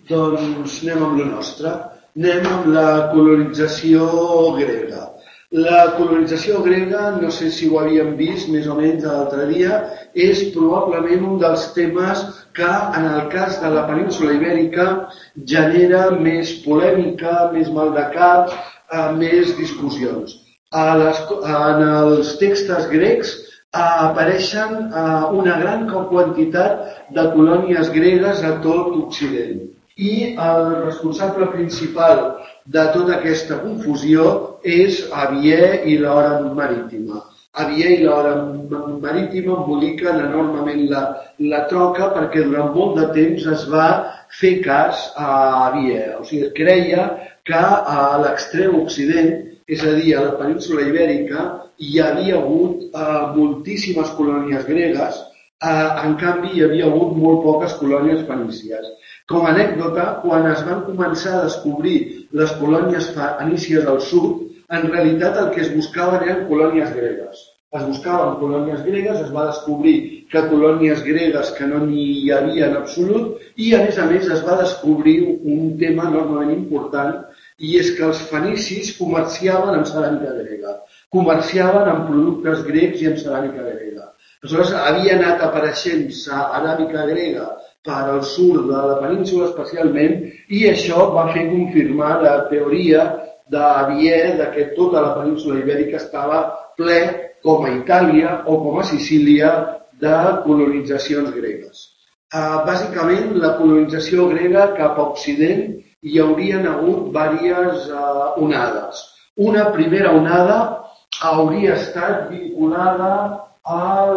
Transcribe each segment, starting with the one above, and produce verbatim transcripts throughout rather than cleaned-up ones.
Doncs anem amb la nostra. Anem amb la colonització grega. La colonització grega, no sé si ho havíem vist més o menys l'altre dia, és probablement un dels temes que en el cas de la península ibèrica genera més polèmica, més maldecap, eh, més discussions. A les, en els textos grecs apareixen eh, una gran quantitat de colònies gregues a tot Occident. I el responsable principal de tota aquesta confusió és Avier i l'hora marítima. Avier i l'hora marítima emboliquen enormement la, la troca perquè durant molt de temps es va fer cas a Avier. O sigui, es creia que a l'extrem occident, és a dir, a la península ibèrica, hi havia hagut eh, moltíssimes colònies gregues, eh, en canvi hi havia hagut molt poques colònies fenícies. Com a anècdota, quan es van començar a descobrir les colònies fenícies al sud, en realitat el que es buscaven eren colònies gregues. Es buscaven colònies gregues, es va descobrir que colònies gregues que no n'hi havia en absolut i a més a més es va descobrir un tema enormement important i és que els fenicis comerciaven amb ceràmica grega, comerciaven amb productes grecs i amb ceràmica grega. Aleshores havia anat apareixent ceràmica grega per al sud de la península especialment i això va fer confirmar la teoria d'Avier de que tota la península ibèrica estava ple, com a Itàlia o com a Sicília, de colonitzacions gregues. Uh, bàsicament, la colonització grega cap a Occident hi haurien hagut diverses uh, onades. Una primera onada hauria estat vinculada a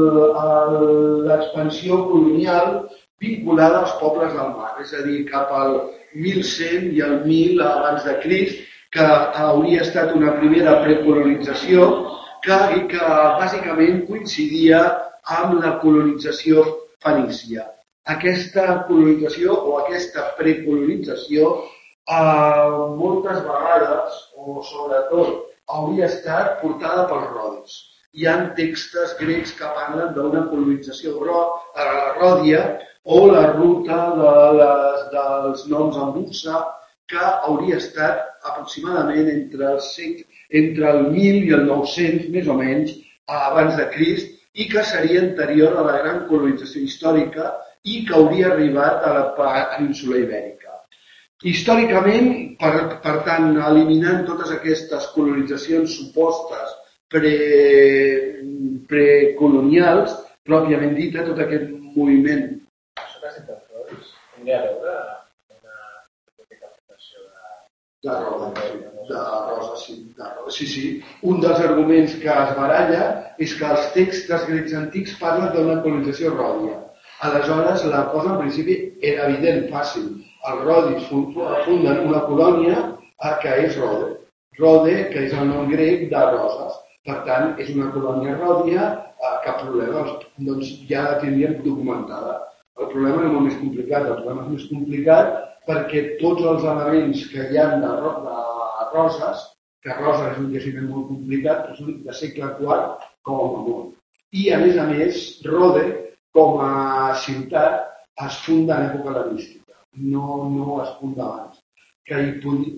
l'expansió colonial vinculada als pobles del mar, és a dir, cap al mil cent i al mil abans de Crist, que hauria estat una primera precolonització que, que bàsicament coincidia amb la colonització fenícia. Aquesta colonització o aquesta precolonització eh, moltes vegades, o sobretot, hauria estat portada pels rodis. Hi ha textos grecs que parlen d'una colonització ròdia o la ruta de les, dels noms en bursa, que hauria estat aproximadament entre el, entre el mil i el nou-cents, més o menys, abans de Crist, i que seria anterior a la gran colonització històrica i que hauria arribat a la península ibèrica. Històricament, per, per tant, eliminant totes aquestes colonitzacions supostes pre, precolonials, pròpiament dita, tot aquest moviment. Tindria a veure una fundació de... De rosa, de rosa, sí, de rosa. Sí, sí. Un dels arguments que es baralla és que els textos grecs antics parlen d'una colonització ròdia. Aleshores, la cosa en principi era evident, fàcil. Els rodis funden una colònia que és Rode. Rode, que és el nom grec de roses. Per tant, és una colònia ròdia, cap problema, doncs ja la tindríem documentada. El problema no és molt més complicat, el problema és més complicat perquè tots els elements que hi ha de, de roses, que roses és un jaciment molt complicat, però són de segle quart com a molt. I a més a més, Rode, com a ciutat, es funda en època hel·lenística, no, no es funda abans. Que hi pugui...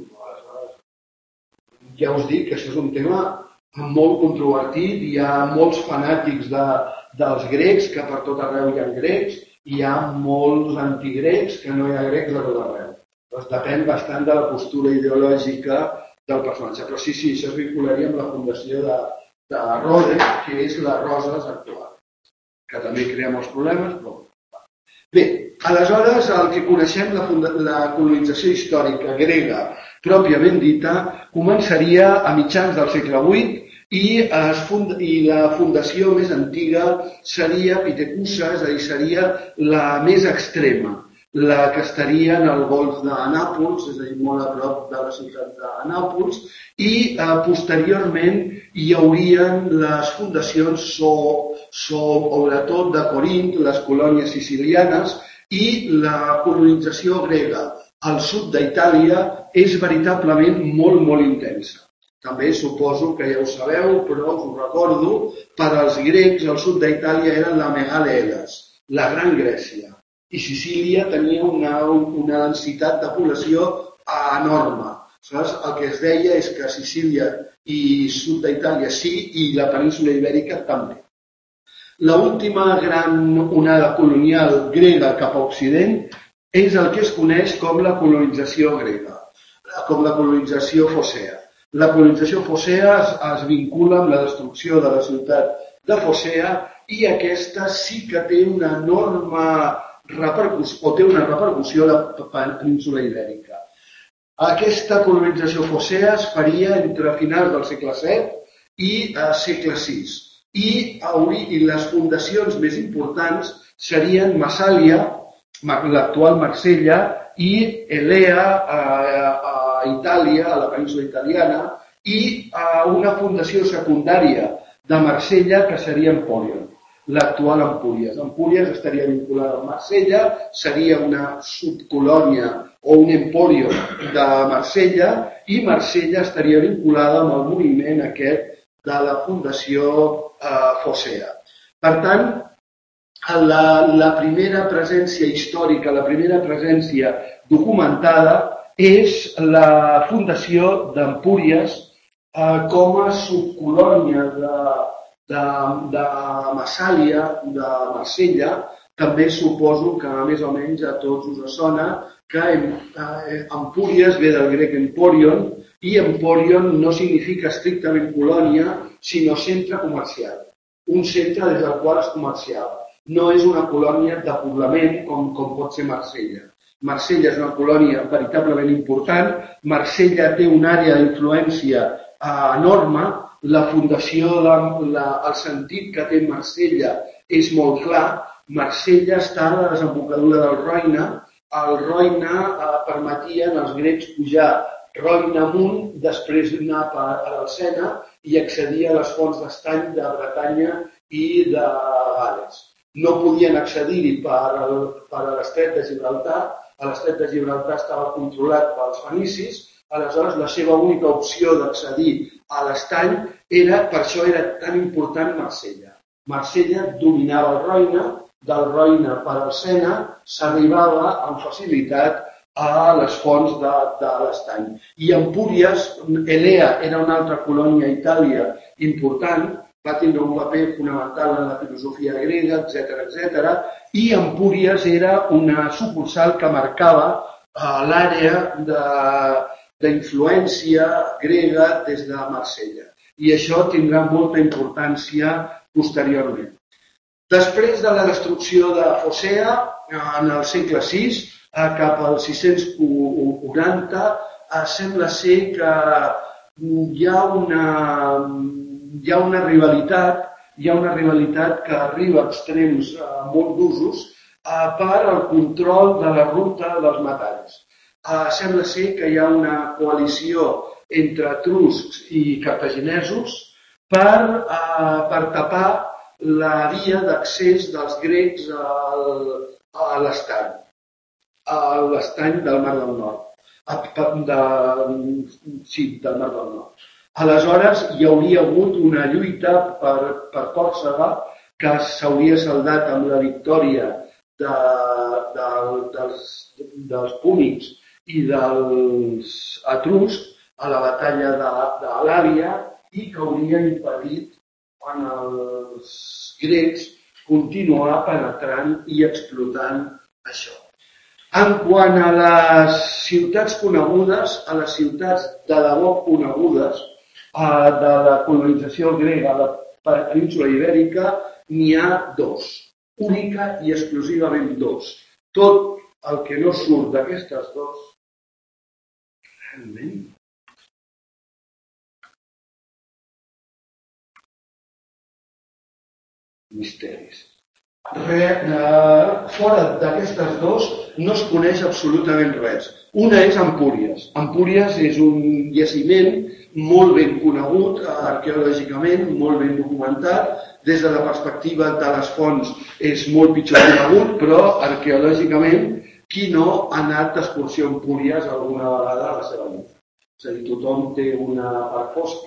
Ja us dic que això és un tema molt controvertit, hi ha molts fanàtics de, dels grecs, que per tot arreu hi ha grecs, hi ha molts antigrecs que no hi ha grecs a tot arreu. Doncs depèn bastant de la postura ideològica del personatge. Però sí, sí, això es vincularia amb la fundació de, de Rode, que és la Roses actual, que també crea molts problemes, però... Bé, aleshores el que coneixem, la, funda... la colonització històrica grega pròpiament dita, començaria a mitjans del segle vuit, I, es fund... i la fundació més antiga seria Pitecusa, és a dir, seria la més extrema, la que estaria en el golf de Nàpols, és a dir, molt a prop de la ciutat de Nàpols, i eh, posteriorment hi haurien les fundacions so, sobretot de Corint, les colònies sicilianes, i la colonització grega al sud d'Itàlia és veritablement molt, molt intensa. També suposo que ja ho sabeu, però us ho recordo, per als grecs al sud d'Itàlia era la Megala Elas, la Gran Grècia. i Sicília tenia una, una densitat de població enorme. Saps? El que es deia és que Sicília i sud d'Itàlia sí, i la península ibèrica també. L'última gran onada colonial grega cap a Occident és el que es coneix com la colonització grega, com la colonització focea. La colonització focea es, es vincula amb la destrucció de la ciutat de Focea i aquesta sí que té una enorme repercussió, o té una repercussió a la península ibèrica. Aquesta colonització focea es faria entre finals del segle set i eh, segle sis. I, I les fundacions més importants serien Massàlia, l'actual Marsella, i Elea a, a Itàlia, a la península italiana, i a una fundació secundària de Marsella que seria Empòrion, l'actual Empúries. Empúries estaria vinculada a Marsella, seria una subcolònia o un empòrion de Marsella, i Marsella estaria vinculada amb el moviment aquest de la fundació eh, Focea. Per tant, la, la primera presència històrica, la primera presència documentada és la fundació d'Empúries eh, com a subcolònia de, de, de Massàlia, de Marsella. També suposo que més o menys a tots us sona que Empúries ve del grec Empòrion, i Empòrion no significa estrictament colònia, sinó centre comercial. Un centre des del qual es comerciava. No és una colònia de poblament com, com pot ser Marsella. Marsella és una colònia veritablement important. Marsella té una àrea d'influència eh, enorme. La fundació, la, la, el sentit que té Marsella és molt clar. Marsella està a la desembocadura del Roine. El Roine eh, permetien als grecs pujar Roine amunt, després anar a el Sena i accedir a les fonts d'estany de Bretanya i de Gales. No podien accedir-hi per, per l'estret de Gibraltar. L'estret de Gibraltar estava controlat pels fenicis, aleshores la seva única opció d'accedir a l'estany era, per això era tan important Marsella. Marsella dominava el Roine, del Roine per al Sena s'arribava amb facilitat a les fonts de, de l'estany. I Empúries, Elea era una altra colònia a Itàlia important, va tindre un paper fonamental en la filosofia grega, etcètera, etcètera, i Empúries era una sucursal que marcava uh, l'àrea de, d'influència grega des de Marsella. I això tindrà molta importància posteriorment. Després de la destrucció de Focea, en el segle sis, cap al sis-cents quaranta, sembla ser que hi ha una, hi ha una rivalitat, hi ha una rivalitat que arriba a extrems molt d'usos per al control de la ruta dels metalls. Sembla ser que hi ha una coalició entre etruscs i cartaginesos per, per tapar la via d'accés dels grecs al, a l'estany, a l'estany del Mar del Nord, de, sí, del Mar del Nord. Aleshores hi hauria hagut una lluita per, per Còrsega que s'hauria saldat amb la victòria de, de, dels, dels púnics i dels etruscs a la batalla de, de l'Àvia i que hauria impedit en els grecs continuar penetrant i explotant això. En quant a les ciutats conegudes, a les ciutats de debò conegudes de la colonització grega a la península ibèrica, n'hi ha dos, única i exclusivament dos. Tot el que no surt d'aquestes dos, realment, misteris. Re, eh, fora d'aquestes dos no es coneix absolutament res. Una és Empúries. Empúries és un jaciment molt ben conegut arqueològicament, molt ben documentat. Des de la perspectiva de les fonts és molt pitjor conegut, però arqueològicament qui no ha anat d'excursió a Empúries alguna vegada a la seva vida? És a dir, tothom té una part fosca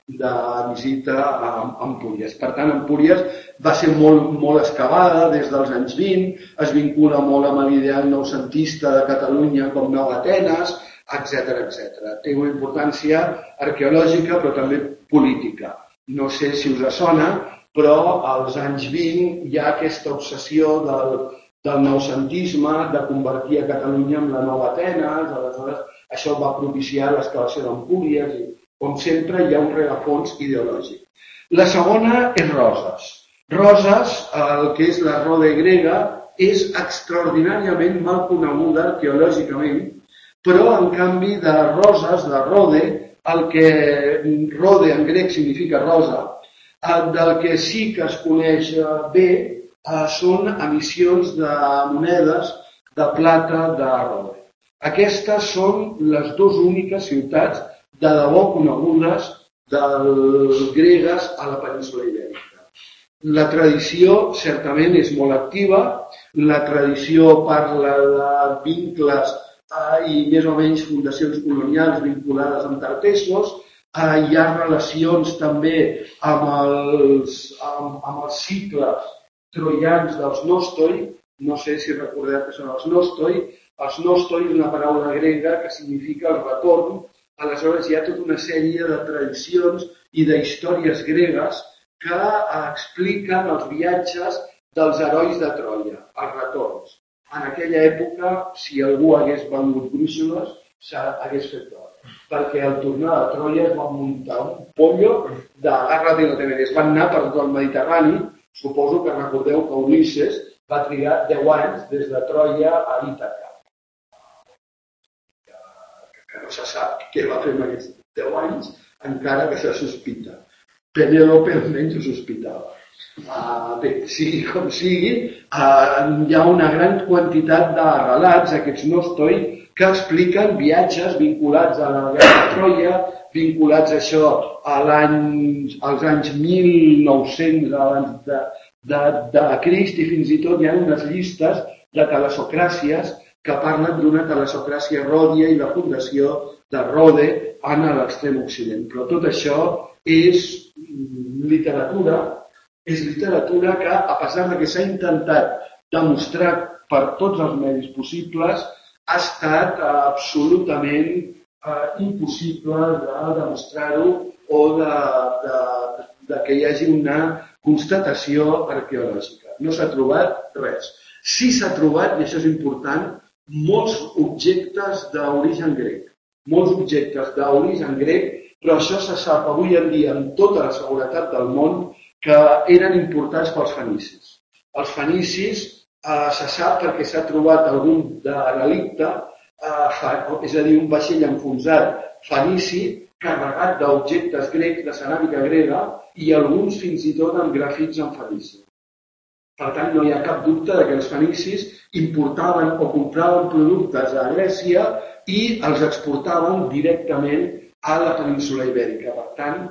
de visita a Empúries. Per tant, Empúries va ser molt, molt excavada des dels anys vint, es vincula molt amb l'ideal noucentista de Catalunya com Nova Atenes, etcètera, etcètera. Té una importància arqueològica però també política. No sé si us sona, però als anys vint hi ha aquesta obsessió del, del noucentisme de convertir a Catalunya en la Nova Atenes. Aleshores, això va propiciar l'excavació d'Empúries i, com sempre, hi ha un rerefons ideològic. La segona és Roses. Roses, el que és la Rode grega, és extraordinàriament mal coneguda arqueològicament, però, en canvi, de Roses, de Rode, el que Rode en grec significa rosa, del que sí que es coneix bé són emissions de monedes de plata de Rode. Aquestes són les dues úniques ciutats de debò conegudes dels gregues a la península ibèrica. La tradició certament és molt activa, la tradició parla de vincles i més o menys fundacions colonials vinculades amb Tartessos. Hi ha relacions també amb els, amb, amb els cicles troians dels Nostoi. No sé si recordeu que són els Nostoi. Els Nostoi és una paraula grega que significa el retorn. Aleshores hi ha tota una sèrie de tradicions i d'històries gregues que expliquen els viatges dels herois de Troia, els retorns. En aquella època, si algú hagués vengut brúixoles, s'hagués fet d'or. Perquè al tornar a Troia es van muntar un pollo de agárrate no te veres. Van anar per tot el Mediterrani. Suposo que recordeu que Ulisses va trigar deu anys des de Troia a Ítaca. Que no se sap què va fer en aquests deu anys, encara que se sospita. Penélope almenys ho sospitava. Uh, bé, sigui com sigui, uh, hi ha una gran quantitat de relats, aquests Nostoi, que expliquen viatges vinculats a la guerra de Troia, vinculats a això a l'any, als anys mil nou-cents abans de, de, de Crist, i fins i tot hi ha unes llistes de talassocràcies que parlen d'una talassocràcia ròdia i la fundació de Rode en l'extrem occident. Però tot això és literatura, és literatura que, a pesar de que s'ha intentat demostrar per tots els medis possibles, ha estat absolutament eh, impossible de demostrar-ho o de, de, de que hi hagi una constatació arqueològica. No s'ha trobat res. Sí s'ha trobat, i això és important, molts objectes d'origen grec. Molts objectes d'origen grec, però això se sap avui en dia amb tota la seguretat del món que eren importats pels fenicis. Els fenicis eh, se sap perquè s'ha trobat algun de relicte, eh, és a dir, un vaixell enfonsat fenici carregat d'objectes grecs de ceràmica grega i alguns fins i tot amb grafits en fenici. Per tant, no hi ha cap dubte que els fenicis importaven o compraven productes a Grècia i els exportaven directament a la península ibèrica. Per tant,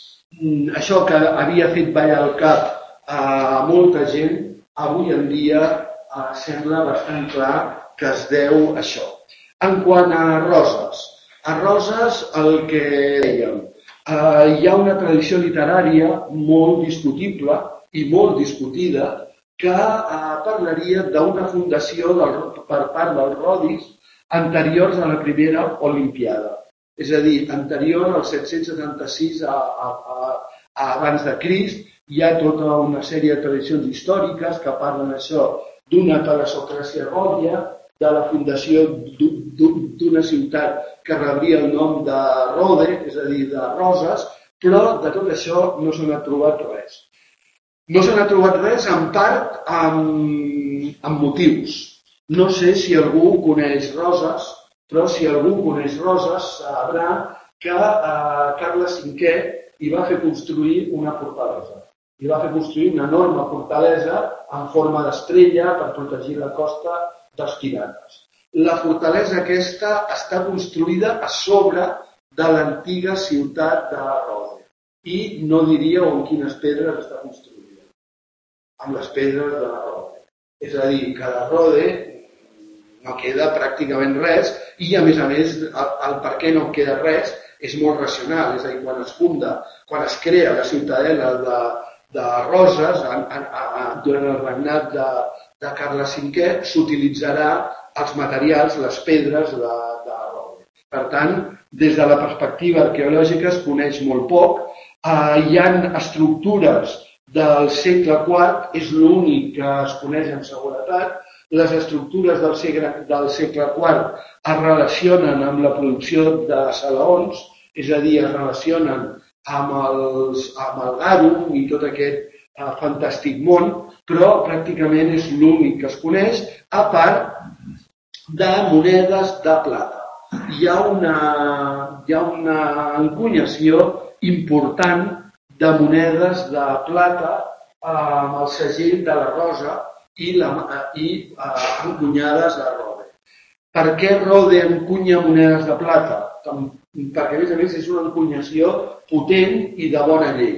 això que havia fet ballar el cap a molta gent, avui en dia sembla bastant clar que es deu a això. En quant a Roses, a Roses el que dèiem, hi ha una tradició literària molt discutible i molt discutida que parlaria d'una fundació per part dels rodis anteriors a la primera Olimpiada. És a dir, anterior al set-cents setanta-sis a, a, a, a abans de Crist, hi ha tota una sèrie de tradicions històriques que parlen això d'una talassocràcia ròdia, de la fundació d'una ciutat que rebria el nom de Rode, és a dir, de Roses, però de tot això no se n'ha trobat res. No se n'ha trobat res, en part, amb, amb motius. No sé si algú coneix Roses, però si algú coneix Roses sabrà que eh, Carles cinquè hi va fer construir una fortalesa. Hi va fer construir una enorme fortalesa en forma d'estrella per protegir la costa dels pirates. La fortalesa aquesta està construïda a sobre de l'antiga ciutat de Rode. I no diríeu en quines pedres està construïda. Amb les pedres de Rode. És a dir, que de Rode no queda pràcticament res i, a més a més, el, el per què no queda res és molt racional, és a dir, quan es funda, quan es crea la ciutadela de, de Roses, en, en, en, durant el regnat de, de Carles cinquè, s'utilitzarà els materials, les pedres de, de roure. Per tant, des de la perspectiva arqueològica es coneix molt poc. Eh, hi ha estructures del segle quart, és l'únic que es coneix amb seguretat. Les estructures del segle, del segle quart es relacionen amb la producció de salaons, és a dir, es relacionen amb, els, amb el garum i tot aquest eh, fantàstic món, però pràcticament és l'únic que es coneix, a part de monedes de plata. Hi ha una, hi ha una encunyació important de monedes de plata amb el segell de la Rosa i, la, i eh, encunyades a Rode. Per què Rode encunya monedes de plata? Perquè, a més a més, és una encunyació potent i de bona llei.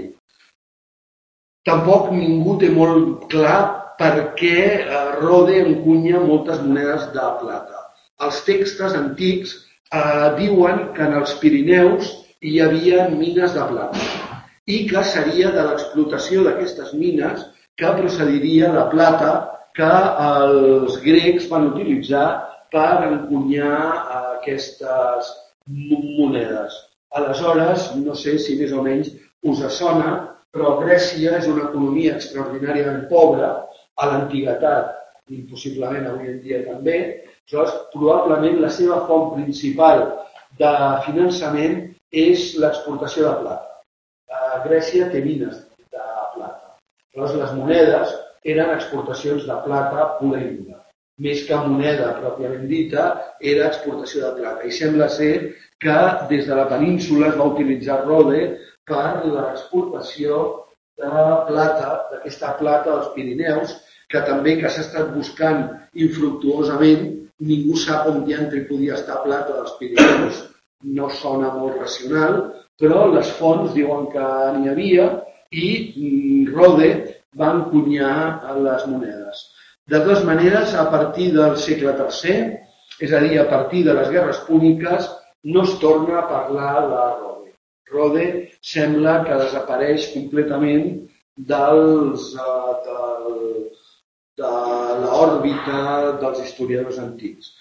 Tampoc ningú té molt clar per què Rode encunya moltes monedes de plata. Els textos antics eh, diuen que en els Pirineus hi havia mines de plata i que seria de l'explotació d'aquestes mines que procediria la plata que els grecs van utilitzar per encunyar aquestes monedes. Aleshores, no sé si més o menys us sona, però Grècia és una economia extraordinàriament pobra a l'antiguitat i possiblement avui en dia també. Aleshores, probablement la seva font principal de finançament és l'exportació de plata. Grècia té mines de plata. Aleshores, les monedes eren exportacions de plata pura i dura. Més que moneda pròpiament dita, era exportació de plata. I sembla ser que des de la península es va utilitzar Rode per l'exportació de plata, d'aquesta plata dels Pirineus, que també que s'ha estat buscant infructuosament, ningú sap on diantre podia estar plata dels Pirineus, no sona molt racional, però les fonts diuen que n'hi havia i Rode va encunyar les monedes. De totes maneres, a partir del segle tercer, és a dir, a partir de les guerres púniques, no es torna a parlar de Rode. Rode sembla que desapareix completament dels, del, de l'òrbita dels historiadors antics.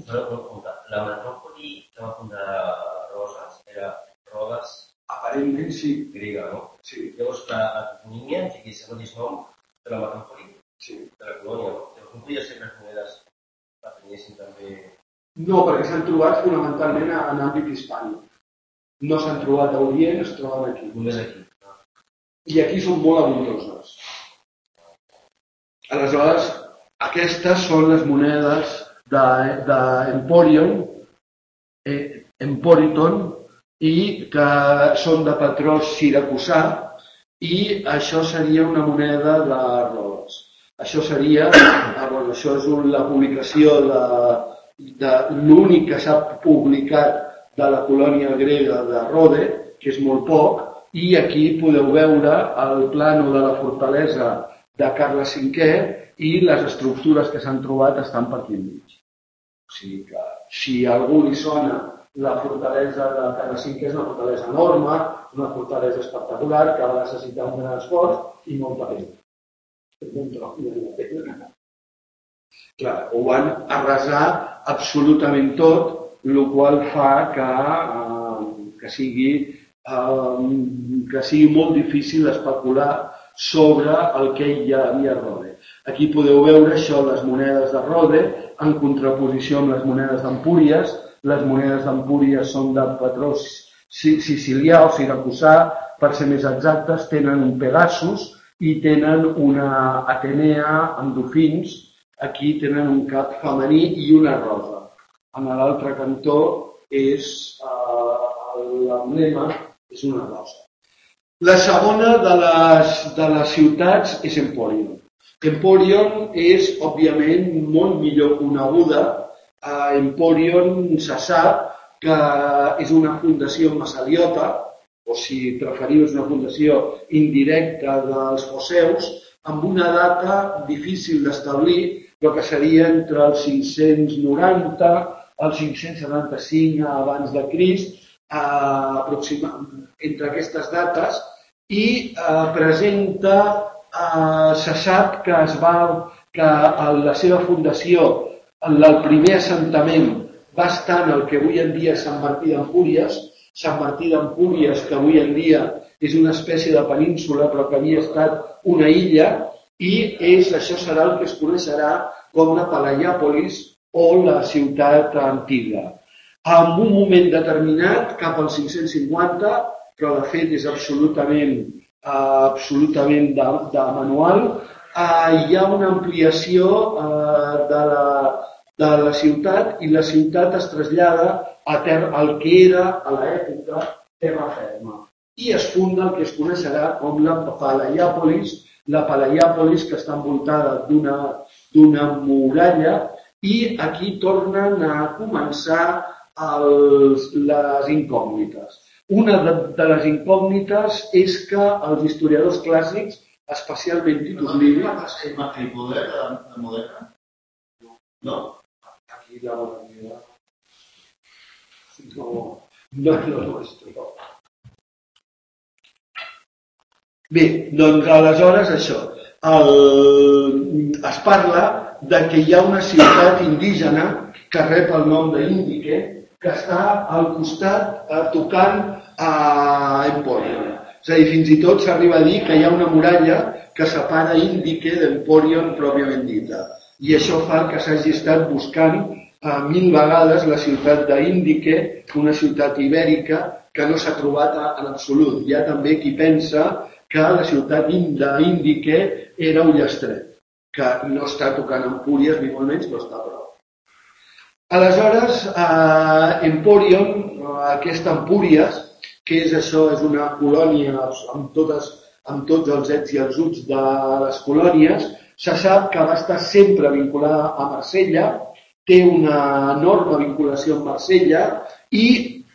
La metròpoli que va fundar Roses era Rodes? Aparentment sí. Grega, no? Sí. Llavors, la toponímia, que és el mateix nom de la metròpoli, sí. De la colònia, no? Llavors, no podia ser que les monedes pertanyessin també... No, perquè s'han trobat fonamentalment en àmbit hispànic. No s'han trobat a Orient, es troben aquí. Només aquí. No? I aquí són molt abundoses. Aleshores, aquestes són les monedes d'Emporion, de, eh, Emporiton, i que són de patró siracusà, i això seria una moneda de Rodes. Això seria, ah, bueno, això és la publicació de, de l'únic que s'ha publicat de la colònia grega de Rode, que és molt poc, i aquí podeu veure el plano de la fortalesa de Carles cinquè i les estructures que s'han trobat estan per aquí enmig. O sigui que si a algú li sona la fortalesa de Carles cinquè és una fortalesa enorme, una fortalesa espectacular que va necessitar un gran esforç i molta pena. Un tros de pena. Clar, ho van arrasar absolutament tot, el qual fa que, eh, que, sigui, eh, que sigui molt difícil especular sobre el que hi havia a Rode. Aquí podeu veure això, les monedes de Rode, en contraposició amb les monedes d'Empúries. Les monedes d'Empúries són de patró sicilià o siracusà, per ser més exactes, tenen un Pegasus i tenen una Atenea amb dofins. Aquí tenen un cap femení i una rosa. En l'altre cantó és eh, l'emblema és una rosa. La segona de les, de les ciutats és Emporion. Emporion és, òbviament, molt millor coneguda. A Emporion se sap que és una fundació massaliota, o si preferiu és una fundació indirecta dels foceus, amb una data difícil d'establir, però que seria entre els cinc-cents noranta al cinc-cents setanta-cinc abans de Crist, entre aquestes dates i presenta, se sap que es va, que la seva fundació, el primer assentament va estar en el que avui en dia és Sant Martí d'Empúries, Sant Martí d'Empúries, que avui en dia és una espècie de península però que havia estat una illa, i és, això serà el que es coneixerà com la Pelaiòpolis o la ciutat antiga. En un moment determinat, cap al cinc-cents cinquanta, però de fet és absolutament, absolutament de, de manual, hi ha una ampliació de la, de la ciutat i la ciutat es trasllada a terra, al que era a l'època terra ferma. I es funda el que es coneixerà com la Pelaiòpolis, la Pelaiòpolis que està envoltada d'una muralla, i aquí tornen a començar els, les incògnites. Una de, de les incògnites és que els historiadors clàssics, especialment Titus Livi... ¿El poder de Moderna? No. Aquí la bona no, no és el nostre. Bé, doncs aleshores això. El, es parla de que hi ha una ciutat indígena que rep el nom d'Índique, que està al costat eh, tocant a Empòrion. És a dir, fins i tot s'arriba a dir que hi ha una muralla que separa Índique d'Empòrion pròpiament dita. I això fa que s'hagi estat buscant eh, mil vegades la ciutat d'Índique, una ciutat ibèrica que no s'ha trobat en absolut. Hi ha també qui pensa que la ciutat d'Índique era Ullastret, que no està tocant Empúries ni molt menys, però està a prop. Aleshores, eh, Empòrion, aquesta Empúries, que és això, és una colònia amb, totes, amb tots els ets i els uts de les colònies, se sap que va estar sempre vinculada a Marsella, té una enorme vinculació amb Marsella i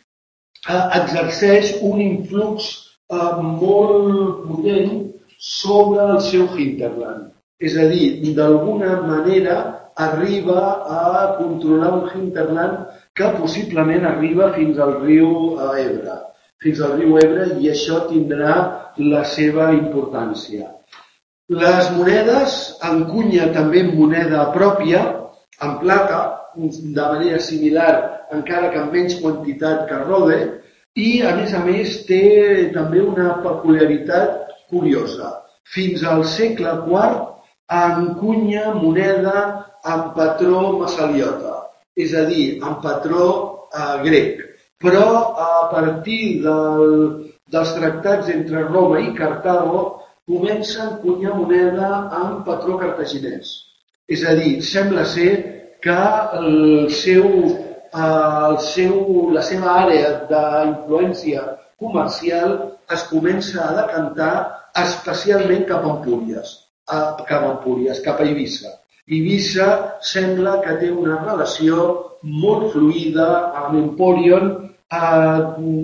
eh, exerceix un influx eh, molt potent sobre el seu hinterland. És a dir, d'alguna manera arriba a controlar un hinterland que possiblement arriba fins al riu Ebre. Fins al riu Ebre, i això tindrà la seva importància. Les monedes encunya també moneda pròpia, en plata, de manera similar, encara que amb menys quantitat que Rode, i a més a més té també una peculiaritat curiosa. Fins al segle quart encunya moneda en patró massaliota, és a dir, en patró eh, grec. Però a partir del, dels tractats entre Roma i Cartago comença a encunyar moneda en patró cartaginès. És a dir, sembla ser que el seu, el seu, la seva àrea d'influència comercial es comença a decantar especialment cap a Empúries, cap a Empúries, cap a Eivissa. Eivissa sembla que té una relació molt fluida amb Empòrion eh,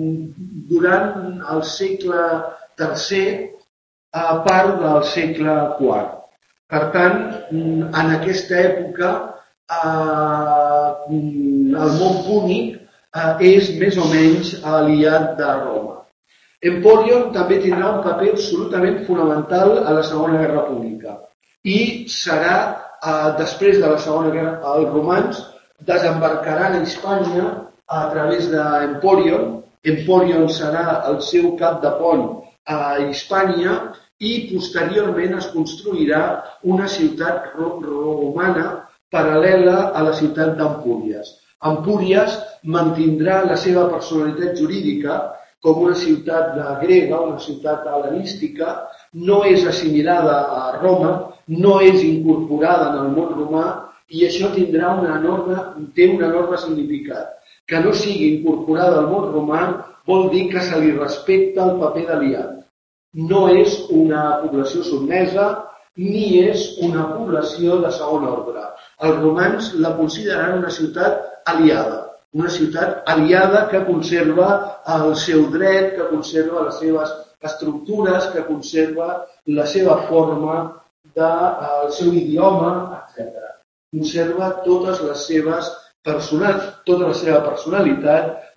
durant el segle tercer, a part del segle quart. Per tant, en aquesta època, eh, el món púnic eh, és més o menys aliat de Roma. Empòrion també tindrà un paper absolutament fonamental a la Segona Guerra Púnica i serà, eh, després de la Segona Guerra, els romans desembarcaran a Hispània a través d'Empòrion. Empòrion serà el seu cap de pont a Hispània i posteriorment es construirà una ciutat romana paral·lela a la ciutat d'Empúries. Empúries mantindrà la seva personalitat jurídica com una ciutat grega, una ciutat hel·lenística, no és assimilada a Roma, no és incorporada en el món romà i això tindrà una enorme, té un enorme significat. Que no sigui incorporada al món romà vol dir que se li respecta el paper d'aliat. No és una població sotmesa ni és una població de segon ordre. Els romans la consideraran una ciutat aliada. Una ciutat aliada que conserva el seu dret, que conserva les seves estructures, que conserva la seva forma, de, el seu idioma, etcètera. Conserva totes les seves personal, tota la seva personalitat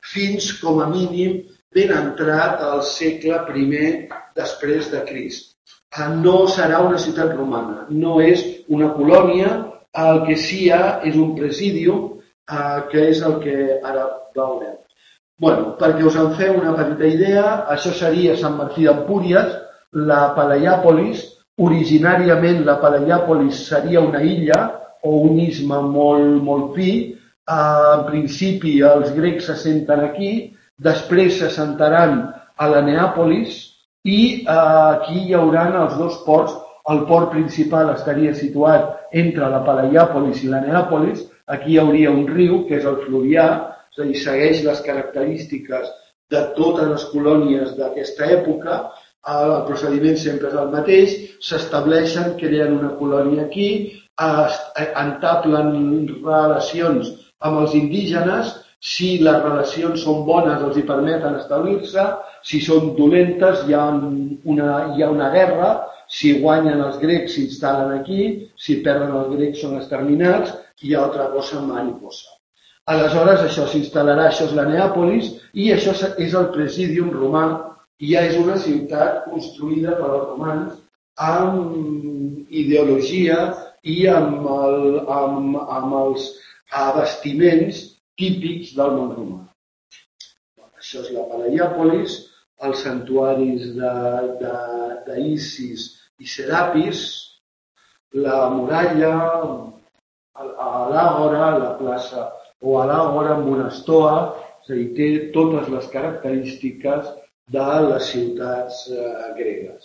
fins com a mínim ben entrat al segle primer després de Crist. No serà una ciutat romana, no és una colònia, el que sí hi ha és un presidium, que és el que ara veurem. Bueno, perquè us en feu una petita idea, això seria Sant Martí d'Empúries, la Peleiàpolis. Originàriament la Peleiàpolis seria una illa o un istme molt, molt fi. En principi els grecs s'assenten aquí, després s'assentaran a la Neàpolis i aquí hi haurà els dos ports. El port principal estaria situat entre la Peleiàpolis i la Neàpolis. Aquí hi hauria un riu, que és el Fluvià, és a dir, segueix les característiques de totes les colònies d'aquesta època. El procediment sempre és el mateix, s'estableixen, creen una colònia aquí, entablen relacions amb els indígenes, si les relacions són bones els hi permeten establir-se, si són dolentes hi ha una, hi ha una guerra, si guanyen els grecs s'instal·len aquí, si perden els grecs són exterminats, i altra cosa mai posa. Aleshores això s'instal·larà, això és la Neàpolis, i això és el Presidium romà, i ja és una ciutat construïda per els romans amb ideologia i amb, el, amb, amb els vestiments típics del món romà. Això és la Peleiàpolis, els santuaris d'Isis i Serapis, la muralla, a l'àgora, la plaça o a l'àgora amb una estoa, és a dir, té totes les característiques de les ciutats gregues.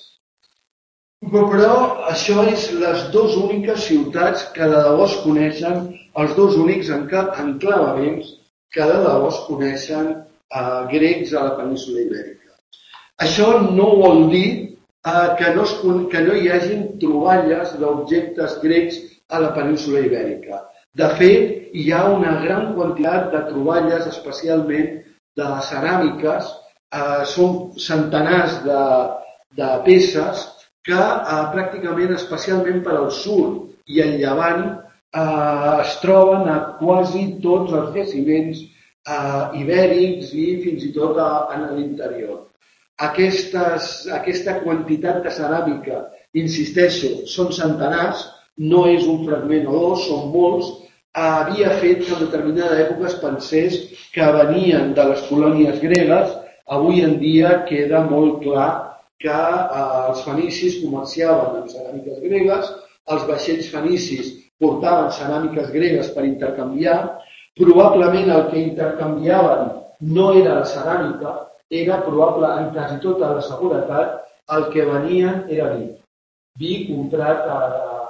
Però això és les dues úniques ciutats que de debò es coneixen, els dos únics enclavaments que de debò es coneixen grecs a la península ibèrica. Això no vol dir que no, es, que no hi hagin troballes d'objectes grecs a la península ibèrica. De fet, hi ha una gran quantitat de troballes, especialment de ceràmiques, eh, són centenars de, de peces que eh, pràcticament, especialment per al sud i al llevant, eh, es troben a quasi tots els jaciments eh, ibèrics i fins i tot a, en l'interior. Aquestes, aquesta quantitat de ceràmica, insisteixo, són centenars, no és un fragment o dos, són molts, havia fet que en determinada època es pensés que venien de les colònies gregues. Avui en dia queda molt clar que els fenicis comerciaven amb ceràmiques gregues, els vaixells fenicis portaven ceràmiques gregues per intercanviar, probablement el que intercanviaven no era la ceràmica, era probable, en quasi tota la seguretat, el que venien era vi. Vi comprat a,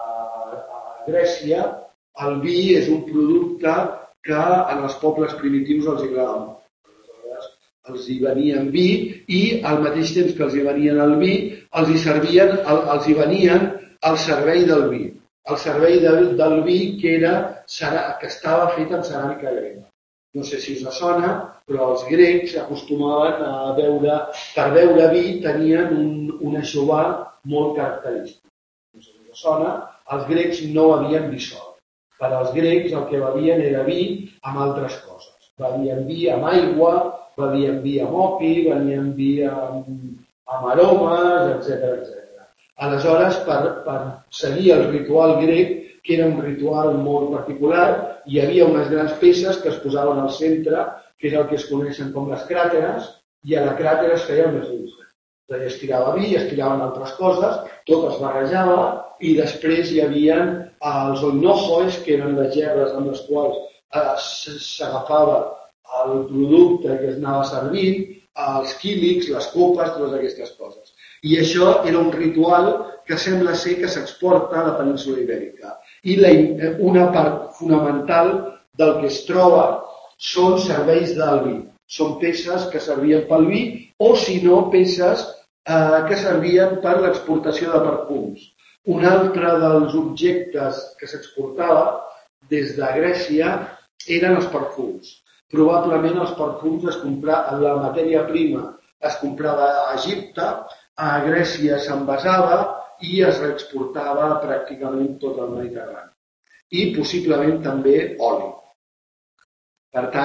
a Grècia. El vi és un producte que en els pobles primitius els agrada molt. Aleshores, els hi venien vi i al mateix temps que els hi venien el vi, els hi servien, els hi venien el servei del vi. El servei del, del vi que, era, que estava fet amb ceràmica grega. No sé si us sona, però els grecs acostumaven a beure, per beure vi tenien un, un aixovar molt característic. No sé si us sona, els grecs no bevien vi sol. Per als grecs el que bevien era vi amb altres coses. Bevien vi amb aigua, bevien vi amb opi, bevien vi amb, amb aromes, etcètera, etcètera. Aleshores, per, per seguir el ritual grec, que era un ritual molt particular, hi havia unes grans peces que es posaven al centre, que és el que es coneixen com les cràteres, i a la cràtera es feia més dulce. Es tirava vi, es tiraven altres coses, tot es barrejava i després hi havia els oinojoes, que eren les gerres amb les quals eh, s'agafava el producte que es anava servint, els quílics, les copes, totes aquestes coses. I això era un ritual que sembla ser que s'exporta a la península ibèrica. I la, una part fonamental del que es troba són serveis del vi. Són peces que servien pel vi o, si no, peces eh, que servien per l'exportació de perfums. Un altre dels objectes que s'exportava des de Grècia eren els perfums. Probablement els perfums es comprava, la matèria prima es comprava a Egipte, a Grècia s'envasava i es reexportava pràcticament tot el Mediterrani. I possiblement també oli. Per tant,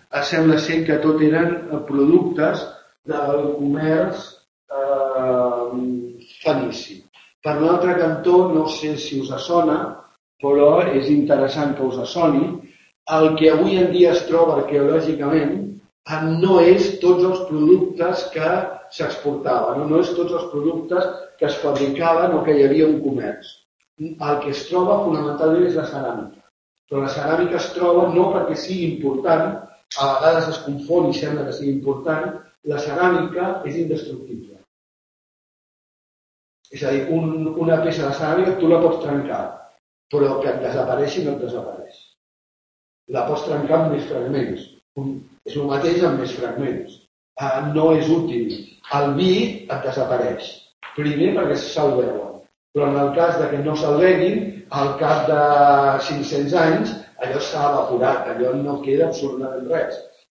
sembla ser que tot eren productes del comerç eh, fenici. Per l'altre cantó, no sé si us sona, però és interessant que us soni, el que avui en dia es troba arqueològicament no és tots els productes que s'exportaven, no és tots els productes que es fabricaven o que hi havia un comerç. El que es troba fonamentalment és la ceràmica. Però la ceràmica es troba no perquè sigui important, a vegades es confon i sembla que sigui important, la ceràmica és indestructible. És a dir, un, una peça de ceràmica tu la pots trencar, però que et desapareixi no et desapareix. La pots trencar amb més fragments. Un, és el mateix amb més fragments. Uh, no és útil. El vi et desapareix. Primer perquè se'l veuen. Però en el cas de que no se'l veguin, al cap de cinc-cents anys, allò s'ha evaporat, allò no queda absolutament res.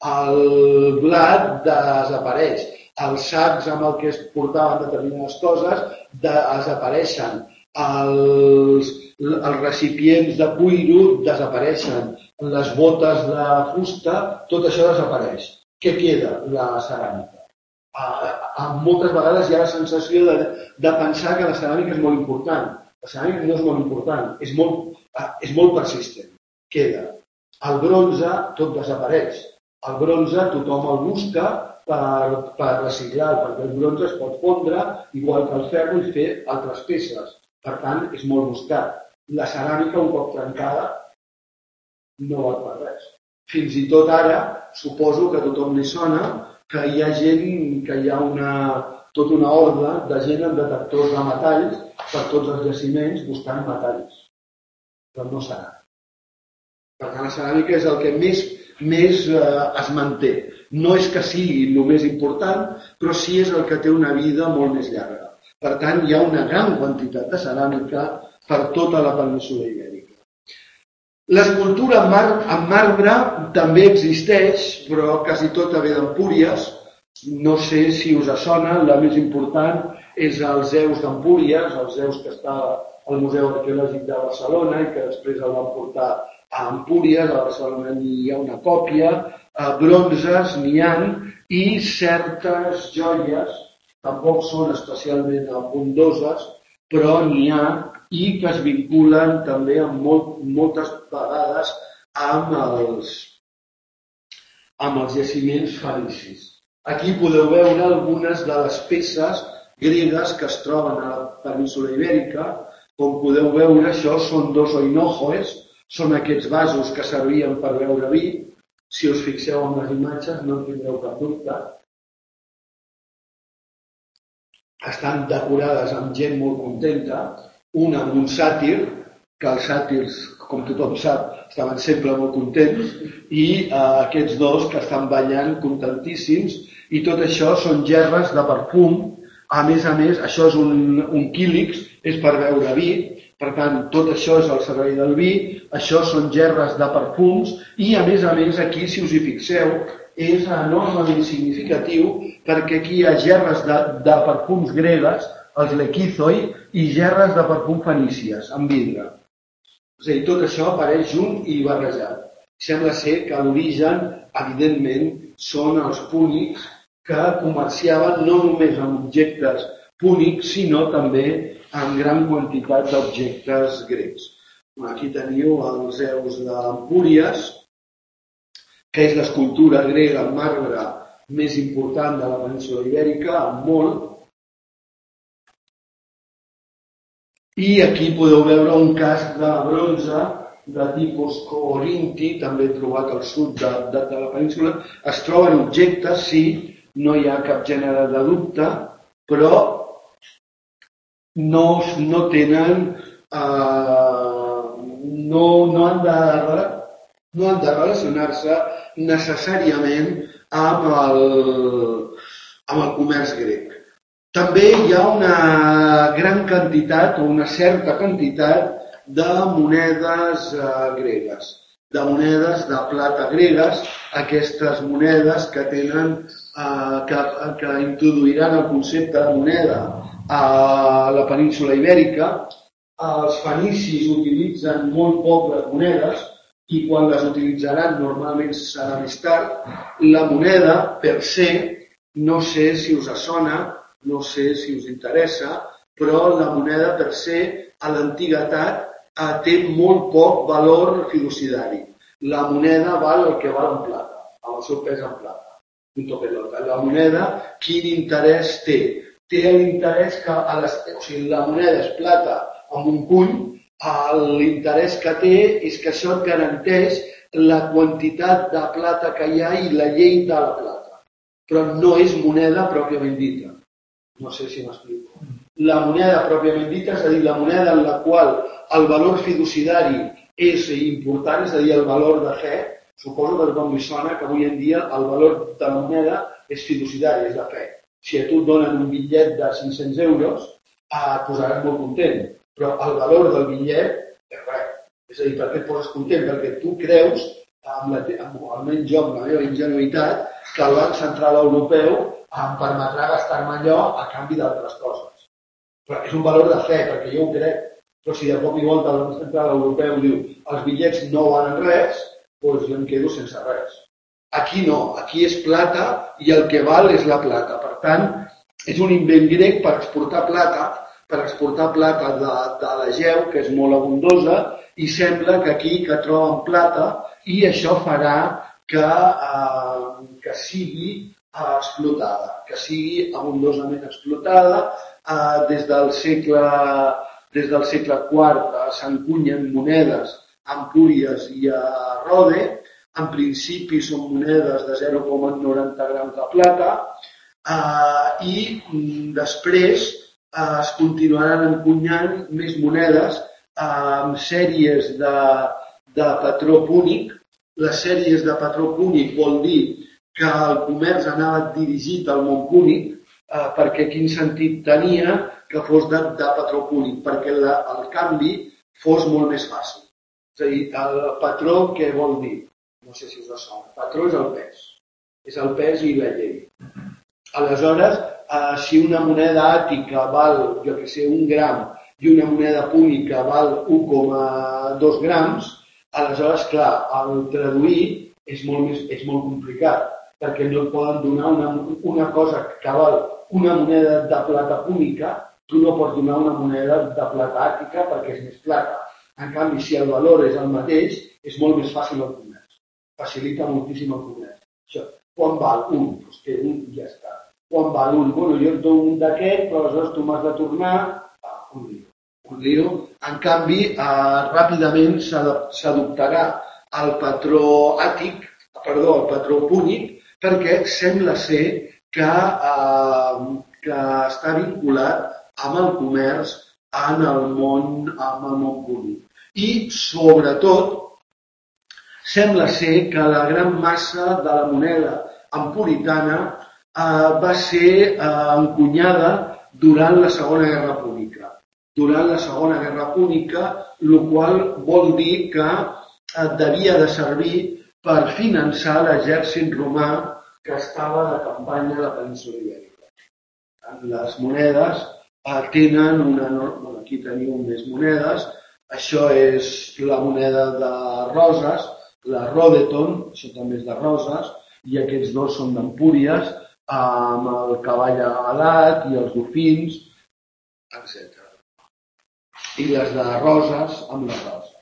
El blat desapareix. Els sacs amb el que es portaven determinades coses desapareixen. Els, els recipients de cuiro desapareixen. Les botes de fusta, tot això desapareix. Què queda? La ceràmica. Uh, moltes vegades hi ha la sensació de, de pensar que la ceràmica és molt important. La ceràmica no és molt important, és molt, uh, és molt persistent. Queda. El bronze tot desapareix. El bronze tothom el busca per, per reciclar, perquè el bronze es pot fondre, igual que el ferro, i fer altres peces. Per tant, és molt buscat. La ceràmica, un cop trencada, no val per res. Fins i tot ara, suposo que a tothom li sona que hi ha gent, que hi ha una, tota una horda de gent amb detectors de metalls per tots els jaciments buscant metalls. Però no serà. Per tant, la ceràmica és el que més, més eh, es manté. No és que sigui el més important, però sí és el que té una vida molt més llarga. Per tant, hi ha una gran quantitat de ceràmica per tota la península ibèrica. L'escultura en, mar, en marbre també existeix, però quasi tota ve d'Empúries. No sé si us sona, la més important és el Zeus d'Empúries, el Zeus que està al Museu Arqueològic de Barcelona i que després el van portar a Empúries, a Barcelona hi ha una còpia, bronzes n'hi ha, i certes joies, tampoc són especialment abundoses, però n'hi ha, i que es vinculen també amb molt, moltes vegades amb els, amb els jaciments fenicis. Aquí podeu veure algunes de les peces gregues que es troben a la península ibèrica. Com podeu veure, això són dos oinojoes, són aquests vasos que servien per beure vi. Si us fixeu en les imatges no en tindreu cap dubte. Estan decorades amb gent molt contenta. Una amb un sàtir, que els sàtirs, com tothom sap, estaven sempre molt contents, i eh, aquests dos que estan ballant contentíssims, i tot això són gerres de perfum. A més a més, això és un, un quílix, és per beure vi, per tant, tot això és al servei del vi, això són gerres de perfums, i a més a més, aquí, si us hi fixeu, és enormement significatiu, perquè aquí hi ha gerres de, de perfums gregues, els lequizoi, i gerres de perfum fenícies, amb vidre. És a dir, tot això apareix junt i barrejat. Sembla ser que l'origen, evidentment, són els púnics que comerciaven no només amb objectes púnics, sinó també amb gran quantitat d'objectes grecs. Aquí teniu els Zeus d'Empúries, que és l'escultura grega en marbre més important de la península ibèrica, amb molt. I aquí podeu veure un casc de bronze de tipus corinti, també trobat al sud de, de, de la península. Es troben objectes, sí, no hi ha cap gènere de dubte, però no, no tenen, eh, no, no han de, no han de relacionar-se necessàriament amb el, amb el comerç grec. També hi ha una gran quantitat o una certa quantitat de monedes eh, gregues, de monedes de plata gregues, aquestes monedes que tenen, eh, que, que introduiran el concepte de moneda a la península ibèrica. Els fenicis utilitzen molt poc les monedes, i quan les utilitzaran normalment serà més tard. La moneda per se, no sé si us sona, no sé si us interessa, però la moneda per se a l'antiguitat té molt poc valor fiduciari. La moneda val el que val en plata, amb el seu pes en plata. La moneda, quin interès té? Té l'interès que a les, o sigui, la moneda és plata amb un puny, l'interès que té és que això et garanteix la quantitat de plata que hi ha i la llei de la plata. Però no és moneda pròpiament dita. No sé si m'explico. La moneda pròpiament dita, és a dir, la moneda en la qual el valor fiduciari és important, és a dir, el valor de fe. Suposo que a tothom li sona que avui en dia el valor de la moneda és fiduciari, és de fe. Si a tu et donen un bitllet de cinc-cents euros, et posaràs molt content. Però el valor del bitllet és res. És a dir, per què et poses content? Perquè tu creus, amb la, amb, almenys jo, amb la meva ingenuïtat, que el Banc Central Europeu em permetrà gastar-me allò a canvi d'altres coses. Però és un valor de fe, perquè jo ho crec. Però si de cop i volta el Banc Central Europeu diu els bitllets no valen res, doncs jo em quedo sense res. Aquí no, aquí és plata i el que val és la plata. Per tant, és un invent grec per exportar plata, per exportar plata de, de l'Egeu, que és molt abundosa, i sembla que aquí que troben plata i això farà que, eh, que sigui eh, explotada, que sigui abundosament explotada. Eh, des del segle, des del segle quart eh, s'encunyen monedes a Empúries i a Rode. En principi són monedes de zero coma noranta grams de plata eh, i mm, després eh, es continuaran encunyant més monedes eh, amb sèries de, de patró púnic. Les sèries de patró púnic vol dir que el comerç anava dirigit al món púnic eh, perquè quin sentit tenia que fos de, de patró púnic, perquè la, el canvi fos molt més fàcil. És a dir, el patró què vol dir? No sé si us sona. El patró és el pes. És el pes i la llei. Aleshores, eh, si una moneda àtica val, jo que sé, un gram i una moneda púnica val un coma dos grams, aleshores, clar, el traduir és molt, més, és molt complicat, perquè no et poden donar una, una cosa que val una moneda de plata púnica, tu no pots donar una moneda de plata àtica perquè és més plata. En canvi, si el valor és el mateix, és molt més fàcil el comerç. Facilita moltíssim el comerç. Això, quan val un? Doncs que un ja està. Quan val un? Bueno, jo et dono un d'aquest, però aleshores tu m'has de tornar. Ah, un lío. Un lío. En canvi, eh, ràpidament s'adoptarà el patró àtic, perdó, el patró púnic, perquè sembla ser que, eh, que està vinculat amb el comerç en el món, amb el món púnic. I, sobretot, sembla ser que la gran massa de la moneda empuritana eh, va ser eh, encunyada durant la Segona Guerra Púnica. Durant la Segona Guerra Púnica, el qual vol dir que eh, devia de servir per finançar l'exèrcit romà que estava de campanya a la península Ibèrica. Les monedes eh, tenen una... Bueno, aquí teniu més monedes. Això és la moneda de Roses, la Rodeton, això també és de Roses, i aquests dos són d'Empúries, amb el cavall agalat i els dofins, etcètera. I les de Roses amb la rosa.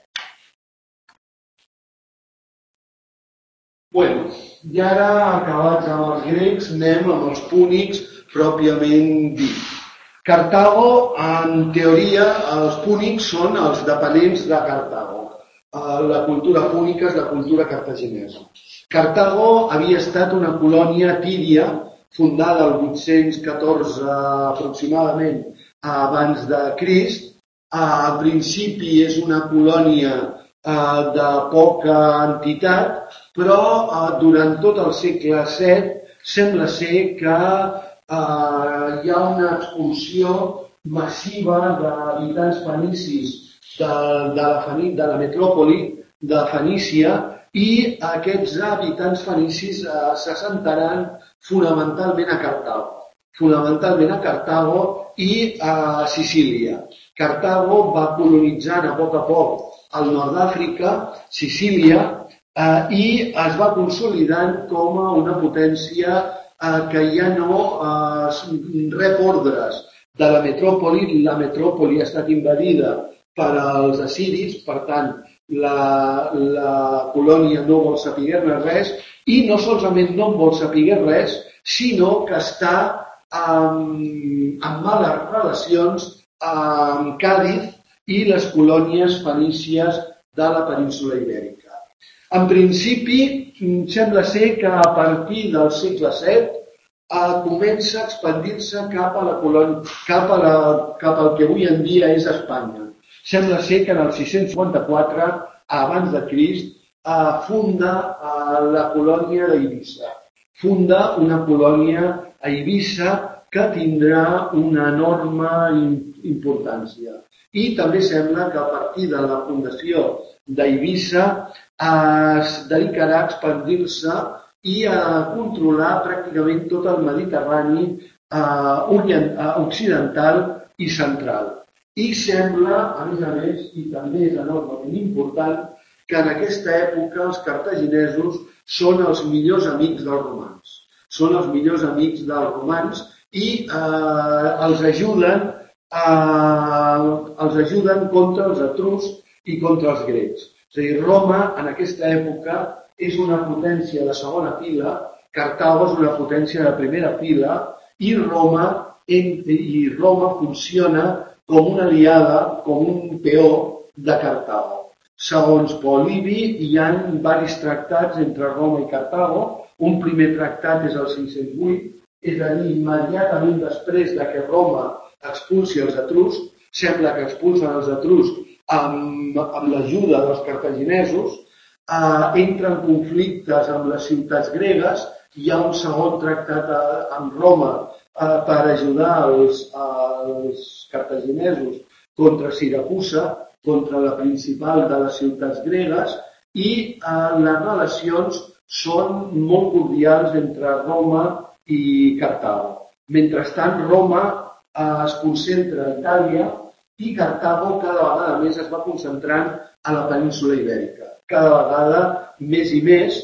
Bueno, i ara, acabats amb els grecs, anem amb els púnics pròpiament dit. Cartago, en teoria, els púnics són els dependents de Cartago. La cultura púnica és la cultura cartaginesa. Cartago havia estat una colònia tíria fundada el vuit-cents catorze aproximadament abans de Crist. Al principi és una colònia de poca entitat, però durant tot el segle set sembla ser que hi ha una expulsió massiva d'habitants fenicis de, de, la, de la metròpoli de Fenícia i aquests habitants fenicis eh, s'assentaran fonamentalment a Cartago. Fonamentalment a Cartago i a Sicília. Cartago va colonitzant a poc a poc al nord d'Àfrica, Sicília, eh, i es va consolidant com a una potència eh, que ja no eh, rep ordres de la metròpoli. La metròpoli ha estat invadida per als assiris, per tant, la, la colònia no vol saber res, i no solament no vol saber res, sinó que està amb, amb males relacions amb Càdiz i les colònies fenícies de la península ibèrica. En principi, sembla ser que a partir del segle set eh, comença a expandir-se cap a la colònia, cap, a la, cap al que avui en dia és Espanya. Sembla ser que en el sis-cents cinquanta-quatre, abans de Crist, eh, funda eh, la colònia d'Eivissa. Funda una colònia a Eivissa que tindrà una enorme importància. I també sembla que a partir de la fundació d'Eivissa es dedicarà a expandir-se i a controlar pràcticament tot el Mediterrani eh, orient, eh, occidental i central. I sembla, a més a més, i també és enormement important, que en aquesta època els cartaginesos són els millors amics dels romans. Són els millors amics dels romans i eh, els ajuden eh, els ajuden contra els etruscs i contra els grecs. És a dir, Roma en aquesta època és una potència de segona fila, Cartago és una potència de primera fila i Roma, i Roma funciona com una aliada, com un peó de Cartago. Segons Polibi, hi ha diversos tractats entre Roma i Cartago. Un primer tractat és el cinc-cents vuit, és a dir, immediatament després de que Roma expulsi els etruscs. Sembla que expulsen els etruscs amb, amb l'ajuda dels cartaginesos, eh, entren conflictes amb les ciutats gregues, hi ha un segon tractat amb Roma eh, per ajudar els, els cartaginesos contra Siracusa, contra la principal de les ciutats gregues, i eh, les relacions són molt cordials entre Roma i Cartago. Mentrestant, Roma eh, es concentra a Itàlia i Cartago cada vegada més es va concentrant a la península ibèrica. Cada vegada més i més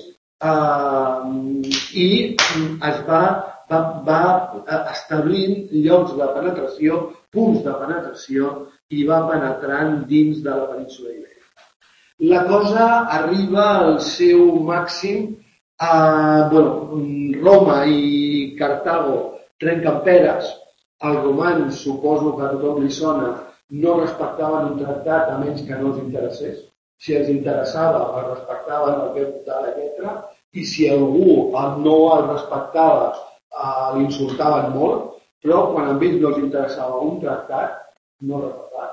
eh, i es va, va, va establint llocs de penetració, punts de penetració, i va penetrant dins de la península ibèrica. La cosa arriba al seu màxim a bueno, Roma i Cartago trenquen peres. Els romans, suposo que a tothom li sona, no respectaven un tractat a menys que no els interessés. Si els interessava, el respectaven al peu de la lletra, i si algú no el respectava, eh, l'insultaven molt, però quan a ells no els interessava un tractat, no respectaven.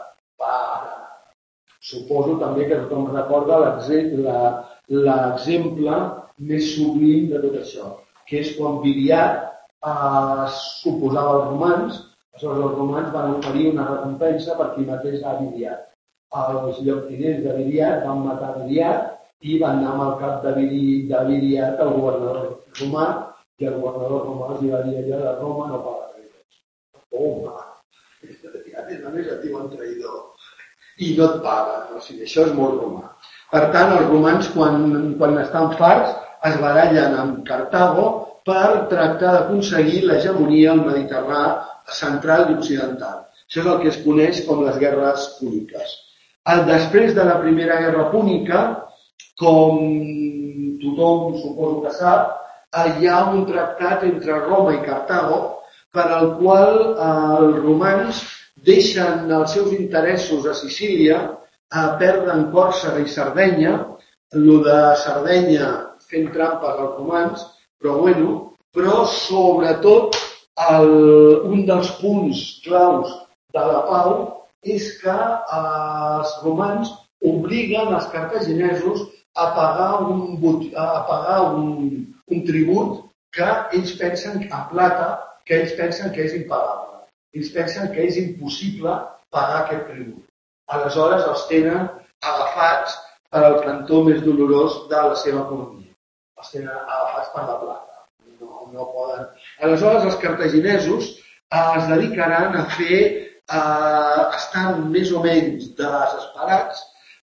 Suposo també que tothom recorda l'exemple més sublim de tot això, que és quan Viriat eh, s'oposava als romans. Aleshores els romans van oferir una recompensa per qui matés a Viriat. Els lloctinents de Viriat van matar Viriat i van anar amb el cap de, Viri, de Viriat al governador romà, i el governador romà els va dir allò de Roma no paga res. Home, a més a més et diuen traïdor i no et paguen. O sigui, això és molt romà. Per tant, els romans, quan, quan estan farts, es barallen amb Cartago per tractar d'aconseguir l'hegemonia al Mediterrani central i occidental. Això és el que es coneix com les guerres púniques. Després de la primera guerra púnica, com tothom suposo que sap, hi ha un tractat entre Roma i Cartago per al qual els romans deixen els seus interessos a Sicília, perden Còrsega i Sardenya. El de Sardenya fent trampes als romans, però bueno, però sobretot el, un dels punts claus de la pau és que els romans obliguen els cartaginesos a pagar un, a pagar un, un tribut que ells pensen en plata, que ells pensen que és impagable. Ells pensen que és impossible pagar aquest tribut. Aleshores els tenen agafats per al cantó més dolorós de la seva economia. Els tenen agafats per la plata. No, no poden. Aleshores els cartaginesos es dedicaran a fer, eh, estan més o menys desesperats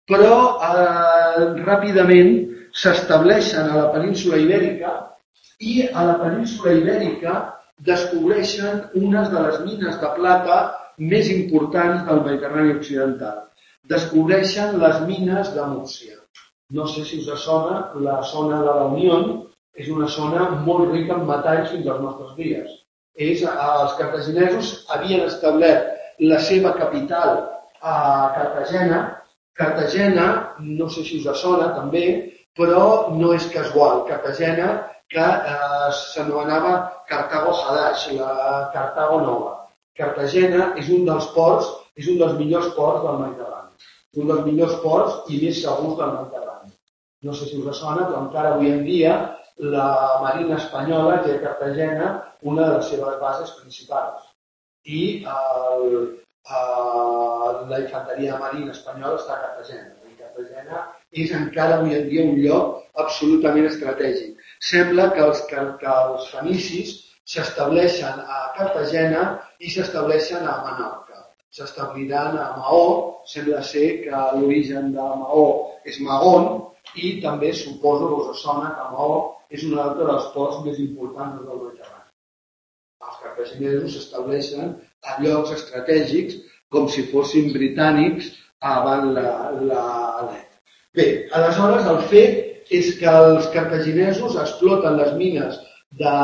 però eh, ràpidament s'estableixen a la península Ibèrica i a la península Ibèrica descobreixen unes de les mines de plata més importants del Mediterrani occidental. Descobreixen les mines de Múrcia. No sé si us sona, la zona de la Unió és una zona molt rica en metalls fins als nostres dies. És, els cartaginesos havien establert la seva capital a Cartagena. Cartagena, no sé si us sona també, però no és casual. Cartagena, que eh, s'anomenava Cartago Hadash, la Cartago Nova. Cartagena és un dels ports, és un dels millors ports del Mediterrani. Un dels millors ports i més segurs del Mediterrani. No sé si us sona, però encara avui en dia la Marina Espanyola té a Cartagena una de les seves bases principals. I el, el, la Infanteria Marina Espanyola està a Cartagena. I Cartagena és encara avui en dia un lloc absolutament estratègic. Sembla que els, que, que els fenicis s'estableixen a Cartagena i s'estableixen a Menorca. S'establiran a Maó, sembla ser que l'origen de Maó és Magón, i també suposo que us sona que Maó és un altre dels ports més importants del Mediterrani. Els cartaginesos s'estableixen a llocs estratègics com si fossin britànics avant l'Alet. Bé, aleshores el fet és que els cartaginesos exploten les mines de,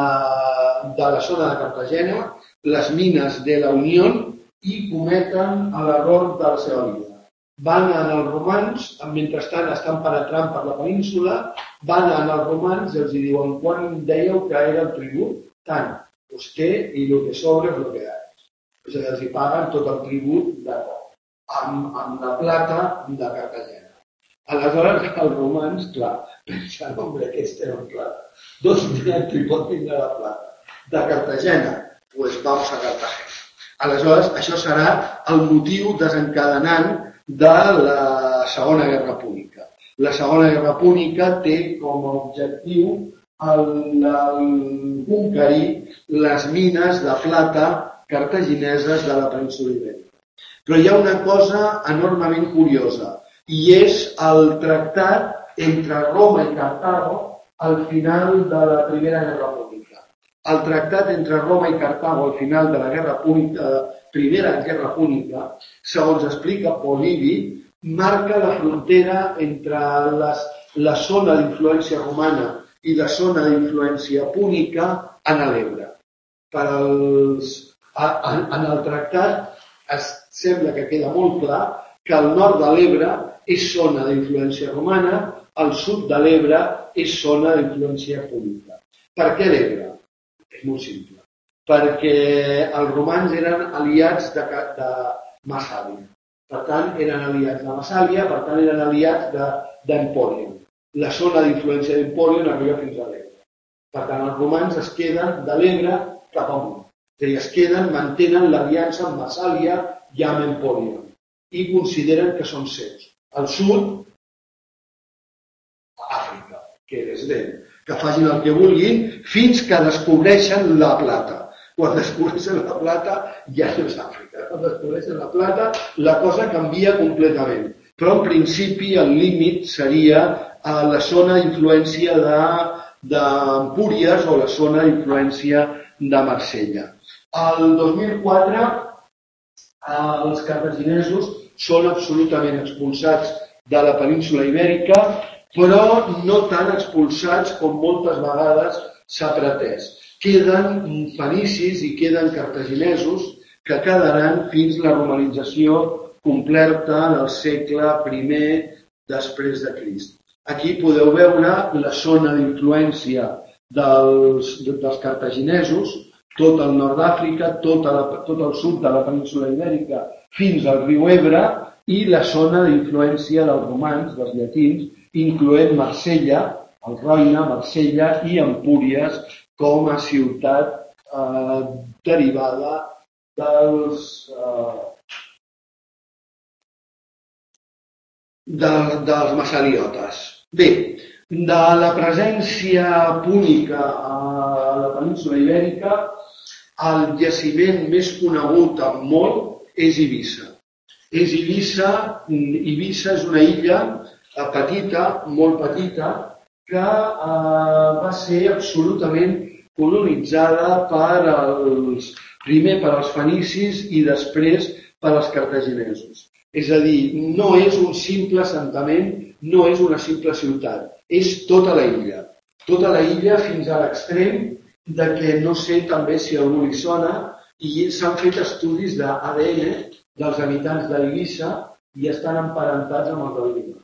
de la zona de Cartagena, les mines de la Unió, i cometen l'error de la seva vida. Van anar als romans, mentrestant estan penetrant per la península, van anar als romans i els diuen quan dèieu que era el tribut? Tant, usted i el que sobra és el que ha. És a dir, els hi paguen tot el tribut de cop, amb, amb la plata de Cartagena. Aleshores, els romans, clar, pensen, hombre, aquest era un plata. Dos tenen tribut de la plata. De Cartagena, pues vamos a Cartagena. Aleshores, això serà el motiu desencadenant de la Segona Guerra Púnica. La Segona Guerra Púnica té com a objectiu el, el conquerir les mines de plata cartagineses de la península Ibèrica. Però hi ha una cosa enormement curiosa, i és el tractat entre Roma i Cartago al final de la Primera Guerra Púnica. El tractat entre Roma i Cartago al final de la Guerra Púnica, Primera Guerra Púnica, segons explica Polibi, marca la frontera entre les, la zona d'influència romana i la zona d'influència púnica en l'Ebre. Per als, en, en el tractat es sembla que queda molt clar que el nord de l'Ebre és zona d'influència romana, el sud de l'Ebre és zona d'influència púnica. Per què l'Ebre? És molt simple. Perquè els romans eren aliats de, de Massàlia. Per tant, eren aliats de Massàlia, per tant, eren aliats d'Empòrion. La zona d'influència d'Empòrion arriba fins a l'Ebre. Per tant, els romans es queden de l'Ebre cap amunt. És a dir, es queden, mantenen l'aliança amb Massàlia i amb Empòrion. I consideren que són seus. Al sud, Àfrica, que és d'ell. Que facin el que vulguin fins que descobreixen la plata. Quan descobreixen la plata ja no és Àfrica. Quan descobreixen la plata la cosa canvia completament. Però en principi el límit seria a la zona d'influència d'Empúries o la zona d'influència de Marsella. El dos mil quatre els cartaginesos són absolutament expulsats de la península Ibèrica, però no tan expulsats com moltes vegades s'ha pretès. Queden fenicis i queden cartaginesos que quedaran fins la romanització completa en el segle primer després de Crist. Aquí podeu veure la zona d'influència dels, dels cartaginesos, tot el nord d'Àfrica, tot, tot el sud de la península Ibèrica fins al riu Ebre i la zona d'influència dels romans, dels llatins, incloent Marsella, el Roine, Marsella i Empúries com a ciutat eh, derivada dels, eh, de, dels massaliotes. Bé, de la presència púnica a la península Ibèrica, el jaciment més conegut amb molt és Eivissa. És Eivissa. Eivissa és una illa petita, molt petita, que eh, va ser absolutament colonitzada per els, primer per als fenicis i després per als cartaginesos. És a dir, no és un simple assentament, no és una simple ciutat, és tota la illa. Tota la illa fins a l'extrem de que no sé també si algú li sona, i s'han fet estudis d'A D N dels habitants d'Eivissa i estan emparentats amb els de Lima.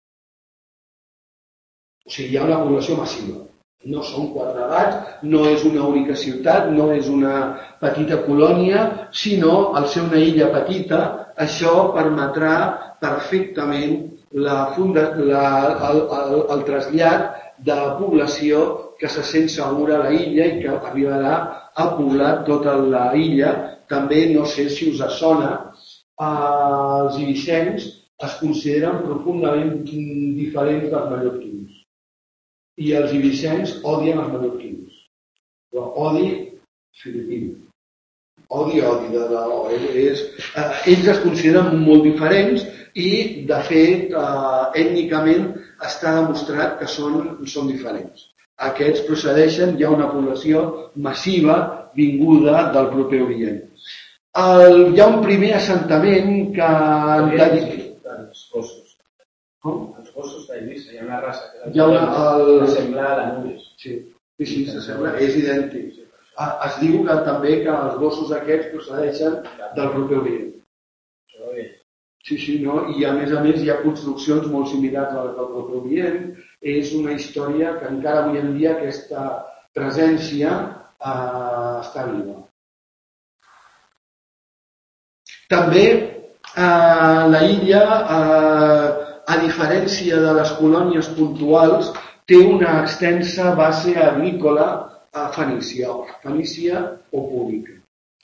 O sigui, hi ha una població massiva. No són quatre gats, no és una única ciutat, no és una petita colònia, sinó al ser una illa petita, això permetrà perfectament la funda, la, el, el, el trasllat de la població que se sent segura a la illa i que arribarà a poblar tota la illa. També, no sé si us sona, els eivissencs es consideren profundament diferents dels mallorquins. I els eivissencs odien els mallorquins. Però odi filipí. Odi, odi. De, de, és, eh, ells es consideren molt diferents i, de fet, eh, ètnicament està demostrat que són, són diferents. Aquests procedeixen, hi ha una població massiva vinguda del proper Orient. El, hi ha un primer assentament que... Els gossos. Com? Els gossos d'Eivissa, hi ha una raça que hi ha una, el... s'assembla a l'Anubis. Sí, sí, sí s'assembla, és idèntic. Es diu que també que els gossos aquests procedeixen del proper Orient. Sí, sí, no? I a més a més hi ha construccions molt similars a les del proper Orient. És una història que encara avui en dia aquesta presència eh, està viva. També eh, la illa, eh, a diferència de les colònies puntuals, té una extensa base agrícola a Fenícia, Fenícia o Púnica.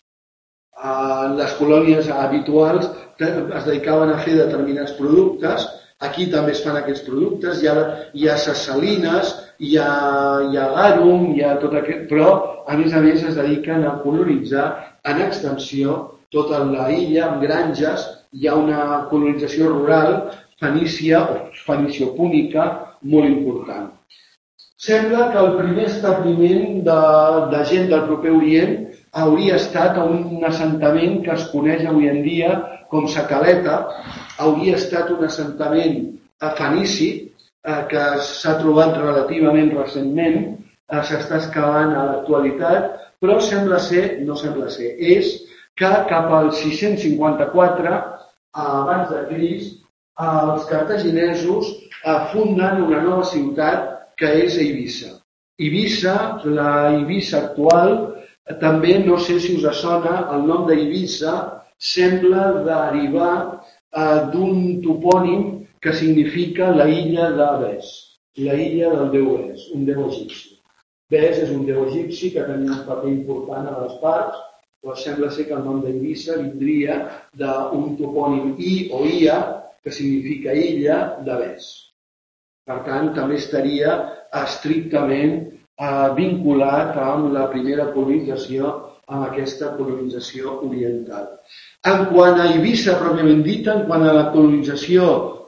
Eh, les colònies habituals es dedicaven a fer determinats productes. Aquí també es fan aquests productes, hi ha, hi ha ses salines, hi ha, hi ha garum, hi ha tot aquest, però a més a més es dediquen a colonitzar en extensió tota la illa amb granges. Hi ha una colonització rural fenícia o fenicio-púnica molt important. Sembla que el primer establiment de, de gent del proper Orient hauria estat a un assentament que es coneix avui en dia com Sacaleta. Hauria estat un assentament fenici eh, que s'ha trobat relativament recentment, eh, s'està excavant a l'actualitat, però sembla ser, no sembla ser, és que cap al sis-cents cinquanta-quatre abans de Crist els cartaginesos eh, funden una nova ciutat que és Eivissa. Eivissa, la Eivissa actual, també no sé si us sona, el nom d'Eivissa sembla derivar eh, d'un topònim que significa la illa de Bes, la illa del déu Bes, un déu egipci. Bes és un déu egipci que tenia un paper important a les parts, però sembla ser que el nom d'Eivissa vindria d'un topònim I o Ia, que significa illa de Bes. Per tant, també estaria estrictament eh, vinculat amb la primera colonització, amb aquesta colonització oriental. En quant a Eivissa pròpiament dita, en quant a la colonització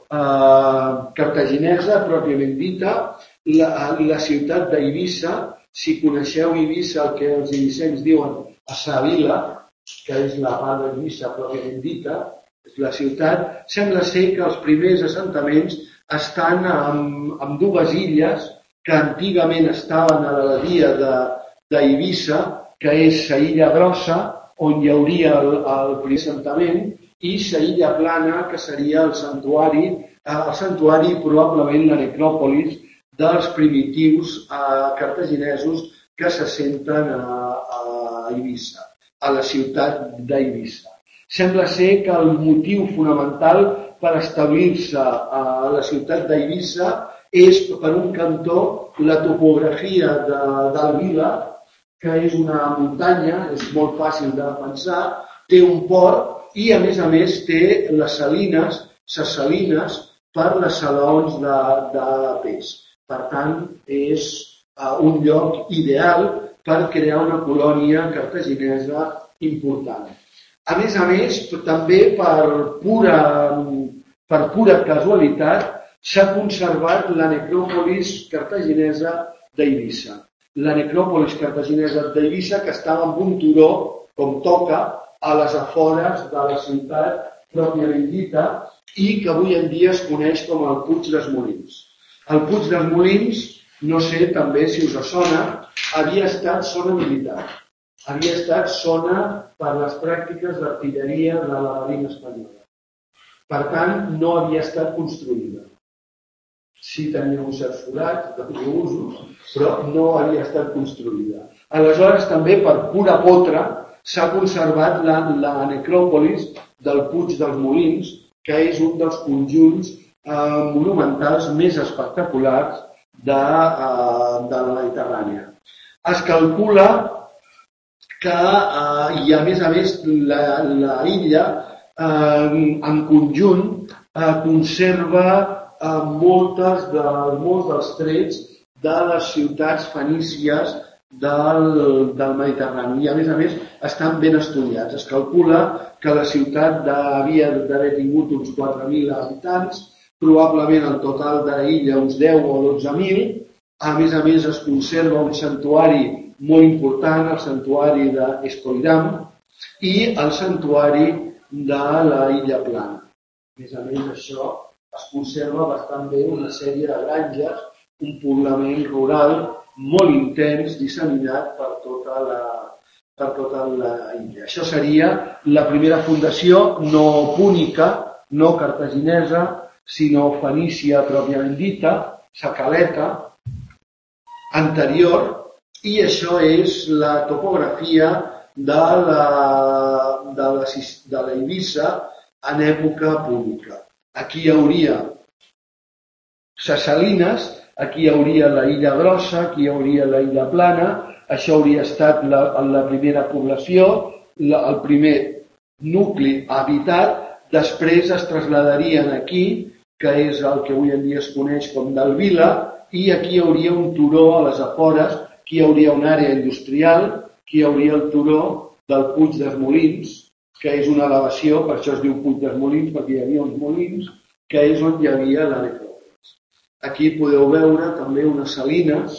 eh, cartaginesa pròpiament dita, la, la ciutat d'Eivissa, si coneixeu Eivissa, el que els eivissencs diuen a Savila, que és la part d'Eivissa pròpiament dita, és la ciutat, sembla ser que els primers assentaments estan amb, amb dues illes que antigament estaven a la badia d'Eivissa, que és la illa grossa, on hi hauria el, el primer assentament, i la illa plana, que seria el santuari, el santuari probablement la necròpolis dels primitius eh, cartaginesos que s'assenten a, a Eivissa, a la ciutat d'Eivissa. Sembla ser que el motiu fonamental per establir-se a la ciutat d'Eivissa és, per un cantó, la topografia del Vila, que és una muntanya, és molt fàcil de pensar, té un port i, a més a més, té les salines, les salines per les salaons de, de peix. Per tant, és uh, un lloc ideal per crear una colònia cartaginesa important. A més a més, també per pura, per pura casualitat, s'ha conservat la necròpolis cartaginesa d'Eivissa. La necròpolis cartaginesa d'Eivissa, que estava en un turó, com toca, a les afores de la ciutat pròpiament dita, i que avui en dia es coneix com el Puig dels Molins. El Puig dels Molins, no sé també si us sona, havia estat zona militar. Havia estat zona per les pràctiques d'artilleria de la Marina espanyola. Per tant, no havia estat construïda. Sí tenia uns certs forats de usos, però no havia estat construïda. Aleshores, també per pura potra, s'ha conservat la, la necròpolis del Puig dels Molins, que és un dels conjunts eh, monumentals més espectaculars de, eh, de la Mediterrània. Es calcula que, eh, i a més a més, la, la illa eh, en conjunt eh, conserva eh, moltes de, molts dels trets de les ciutats fenícies del, del Mediterrani. I a més a més estan ben estudiats. Es calcula que la ciutat havia d'haver tingut uns quatre mil habitants, probablement el total de l'illa uns deu o dotze mil. A més a més es conserva un santuari molt important, el santuari d'Escoiram i el santuari de la Illa Plana. A més a més això es conserva bastant bé una sèrie de granges, un poblament rural molt intens disseminat per tota la, per tota la illa. Això seria la primera fundació no púnica, no cartaginesa, sinó fenícia pròpiament dita, Sacaleta, anterior, i això és la topografia de la, de la, de la Eivissa en època púnica. Aquí hi hauria ses salines, aquí hi hauria la Illa Grossa, aquí hi hauria la Illa Plana, això hauria estat la, la primera població, la, el primer nucli habitat, després es traslladarien aquí, que és el que avui en dia es coneix com d'Alvila, i aquí hi hauria un turó a les afores, aquí hi hauria una àrea industrial, aquí hi hauria el turó del Puig dels Molins, que és una elevació, per això es diu Puig dels Molins, perquè hi havia uns molins, que és on hi havia la necròpolis. Aquí podeu veure també unes salines,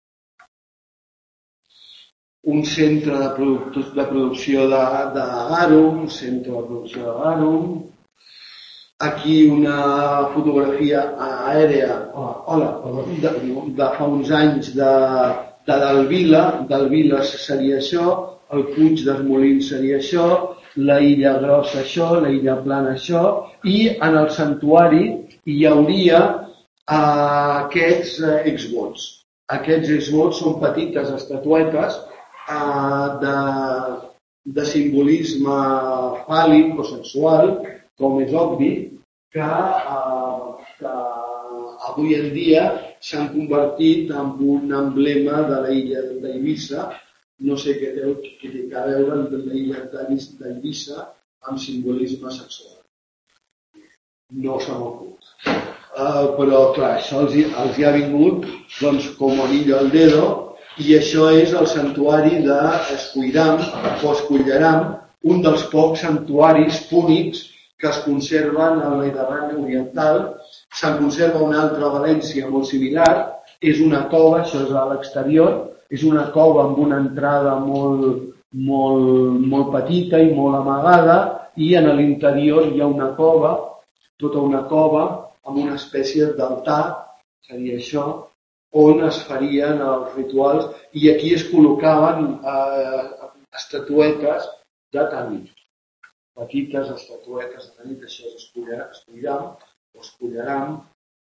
un centre de, produc de producció de, de garum, un centre de producció de garum, aquí una fotografia aèrea, hola, de, de fa uns anys de, de d'Alvila, d'Alvila seria això, el Puig dels Molins seria això, la Illa Grossa això, la Illa Plana això, i en el santuari hi hauria eh, aquests eh, exvots. Aquests exvots són petites estatuetes eh, de, de simbolisme fàl·lic o sexual, com és obvi, que, eh, que avui en dia s'han convertit en un emblema de la illa d'Eivissa. No sé què té, què té a veure amb la illa d'Eivissa amb simbolisme sexual. No se m'acut. Uh, però, clar, això els, els hi ha vingut doncs, com a anillo al dedo, i això és el santuari d'Escoiram o Escollaram, un dels pocs santuaris púnics que es conserven a la Mediterrània Oriental. Se'n conserva una altra a València molt similar, és una cova, això és a l'exterior, és una cova amb una entrada molt, molt, molt petita i molt amagada, i en l'interior hi ha una cova, tota una cova, amb una espècie d'altar, seria això, on es farien els rituals, i aquí es col·locaven eh, estatuetes de Tanit. Petites estatuetes de Tanit, això és Escoiram, o Escollaram.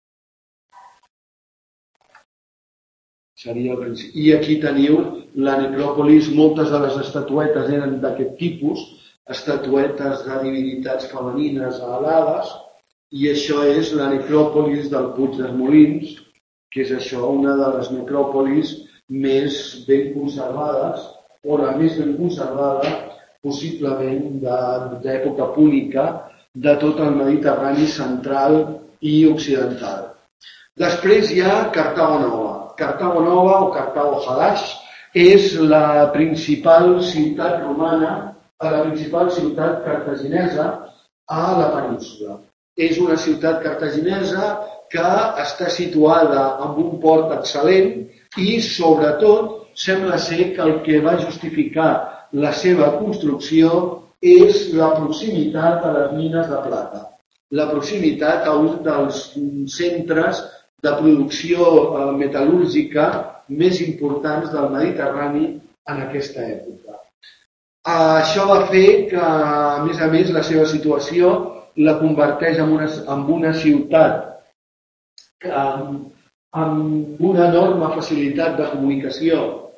Seria el principi. I aquí teniu la necròpolis, moltes de les estatuetes eren d'aquest tipus, estatuetes de divinitats femenines alades, i això és la necròpolis del Puig dels Molins, que és això, una de les necròpolis més ben conservades, o la més ben conservada, possiblement d'època púnica, de tot el Mediterrani central i occidental. Després hi ha Cartago Nova. Cartago Nova o Cartago Hadash és la principal ciutat romana la principal ciutat cartaginesa a la península. És una ciutat cartaginesa que està situada en un port excel·lent i, sobretot, sembla ser que el que va justificar la seva construcció és la proximitat a les mines de plata, la proximitat a un dels centres de producció metal·lúrgica més importants del Mediterrani en aquesta època. Això va fer que, a més a més, la seva situació la converteix en una, en una ciutat amb, amb una enorme facilitat de comunicació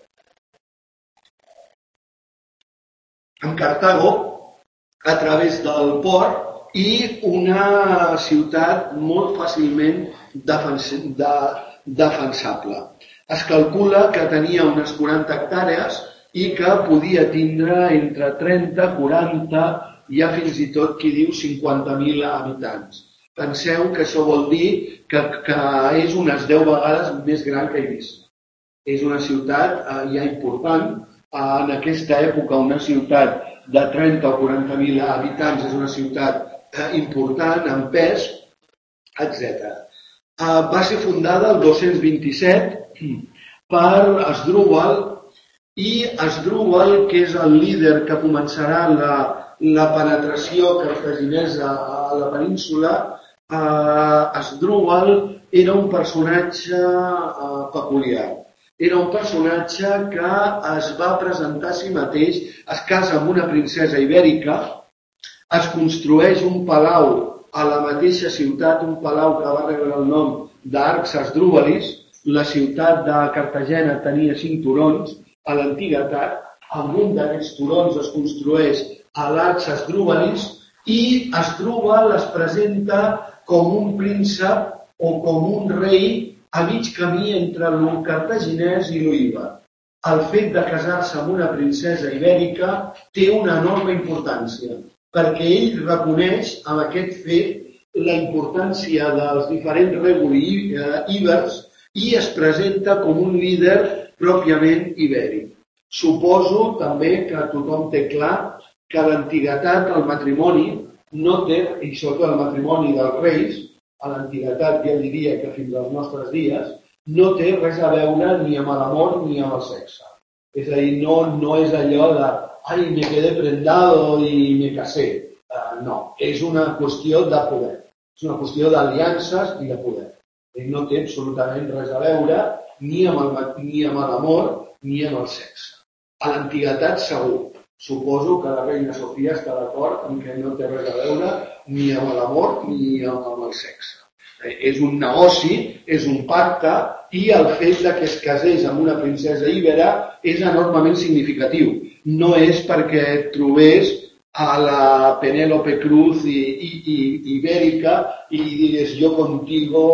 amb Cartago a través del port i una ciutat molt fàcilment defens, de, defensable. Es calcula que tenia unes quaranta hectàrees i que podia tindre entre trenta, quaranta, hi ha fins i tot qui diu cinquanta mil habitants. Penseu que això vol dir que, que és unes deu vegades més gran que Eivissa. És una ciutat eh, ja important. En aquesta època una ciutat de trenta o quaranta mil habitants és una ciutat eh, important, en pes, etcètera. Eh, va ser fundada el dos-cents vint-i-set per Asdrúbal i Asdrúbal, que és el líder que començarà la, la penetració cartaginesa a la península, eh, Asdrúbal era un personatge eh, peculiar. Era un personatge que es va presentar a si mateix, es casa amb una princesa ibèrica, es construeix un palau a la mateixa ciutat, un palau que va rebre el nom d'Arx Asdrúbalis. La ciutat de Cartagena tenia cinc turons a l'antiguitat. Amb un d'aquests turons es construeix l'Arx Asdrúbalis i Asdrúbal es presenta com un príncep o com un rei a mig camí entre lo cartaginès i lo íber. El fet de casar-se amb una princesa ibèrica té una enorme importància, perquè ell reconeix amb aquest fet la importància dels diferents règuli íbers i es presenta com un líder pròpiament ibèric. Suposo també que tothom té clar que a l'antiguitat el matrimoni no té, i sobretot el matrimoni dels reis, a l'antiguitat ja diria que fins als nostres dies, no té res a veure ni amb l'amor ni amb el sexe. És a dir, no, no és allò de «ai, me quedé prendado i me casé». Uh, no, és una qüestió de poder. És una qüestió d'aliances i de poder. I no té absolutament res a veure ni amb l'amor ni amb el sexe. A l'antiguitat segur. Suposo que la reina Sofia està d'acord en que no té res a veure ni amb l'amor ni amb el sexe. És un negoci, és un pacte i el fet de que es casés amb una princesa íbera és enormement significatiu. No és perquè et trobés a la Penélope Cruz i, i, i, ibèrica i digués jo contigo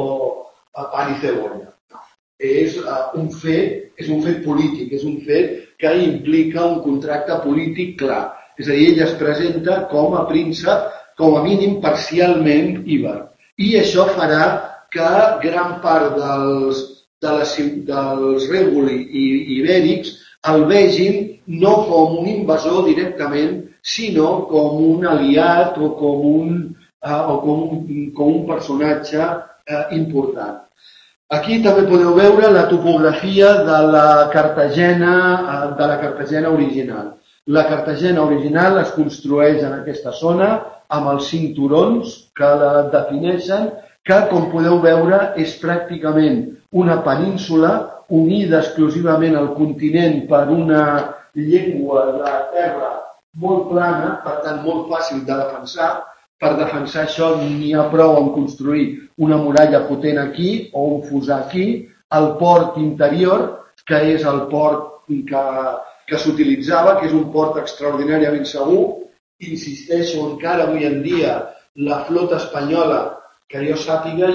a pan i cebolla. És un fet, és un fet polític, és un fet que implica un contracte polític clar. És a dir, ell es presenta com a príncep, com a mínim parcialment íber. I això farà que gran part dels, de les, dels règuli ibèrics el vegin no com un invasor directament, sinó com un aliat o com un, eh, o com un, com un personatge eh, important. Aquí també podeu veure la topografia de la Cartagena, de la Cartagena original. La Cartagena original es construeix en aquesta zona amb els cinc turons que la defineixen, que, com podeu veure, és pràcticament una península unida exclusivament al continent per una llengua de terra molt plana, per tant molt fàcil de defensar. Per defensar això n'hi ha prou en construir una muralla potent aquí o un fossar aquí, el port interior, que és el port que, que s'utilitzava, que és un port extraordinàriament segur. Insisteixo, encara avui en dia la flota espanyola, que jo sàpiga,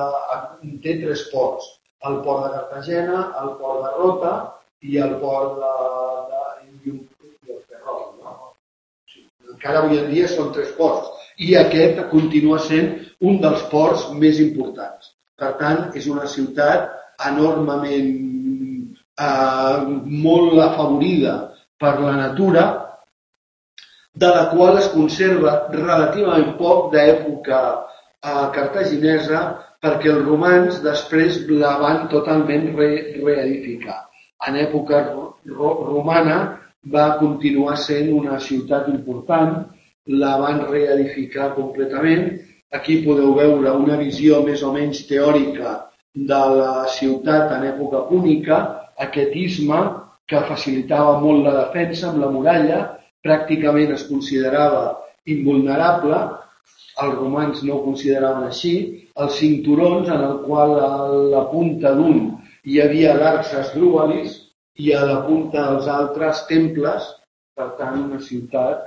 té tres ports. El port de Cartagena, el port de Rota i el port de, de, de Ferrol. No? Encara avui en dia són tres ports. I aquest continua sent un dels ports més importants. Per tant, és una ciutat enormement eh, molt afavorida per la natura de la qual es conserva relativament poc d'època cartaginesa, perquè els romans després la van totalment re reedificar. En època ro romana va continuar sent una ciutat important, la van reedificar completament. Aquí podeu veure una visió més o menys teòrica de la ciutat en època púnica, aquest istme que facilitava molt la defensa amb la muralla, pràcticament es considerava invulnerable, els romans no ho consideraven així, els cinturons en el qual a la punta d'un hi havia l'arcs asdrúbalis i a la punta dels altres temples, per tant una ciutat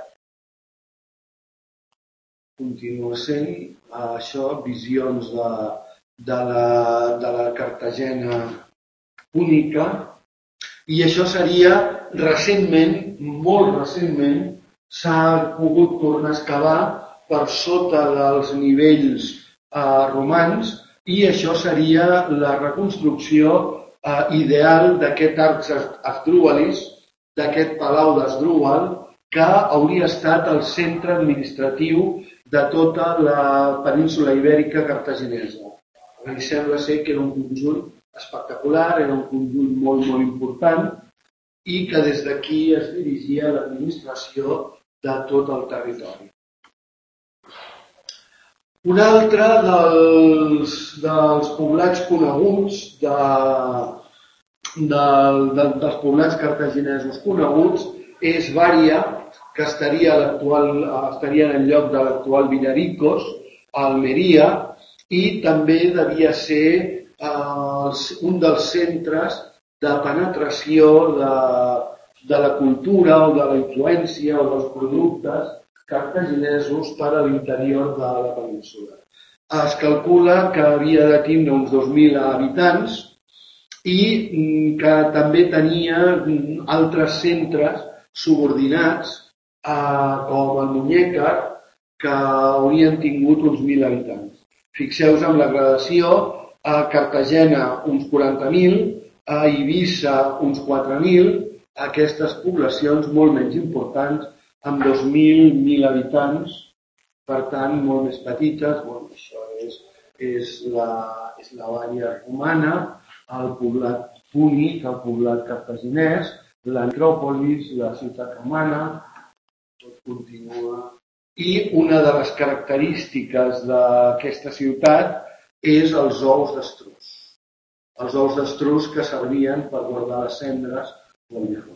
continua sent això, visions de, de, la, de la Cartagena púnica, i això seria recentment, molt recentment, s'ha pogut tornar a excavar per sota dels nivells eh, romans, i això seria la reconstrucció eh, ideal d'aquest arcs asdrúbalis, d'aquest palau d'Asdrúbal, que hauria estat el centre administratiu de tota la península ibèrica cartaginesa. A mi sembla ser que era un conjunt espectacular, era un conjunt molt, molt important i que des d'aquí es dirigia l'administració de tot el territori. Un altre dels, dels poblats coneguts, de, de, de, dels poblats cartaginesos coneguts, és Bària, que estaria, estaria en el lloc de l'actual Villaricos, a Almeria, i també devia ser eh, un dels centres de penetració de, de la cultura o de la influència o dels productes cartaginesos per a l'interior de la península. Es calcula que havia de tindre uns dos mil habitants i que també tenia altres centres subordinats eh, com el Muñécar, que haurien tingut uns mil habitants. Fixeu-vos en la gradació, a Cartagena uns quaranta mil, a Eivissa uns quatre mil, aquestes poblacions molt menys importants, amb dos mil, mil habitants, per tant, molt més petites. Bueno, això és, és, la, és la Bària romana, el poblat púnic, el poblat cartaginès, l'Acròpolis, la ciutat romana, tot continua. I una de les característiques d'aquesta ciutat és els ous d'estruç. Els ous d'estruç que servien per guardar les cendres del llagó.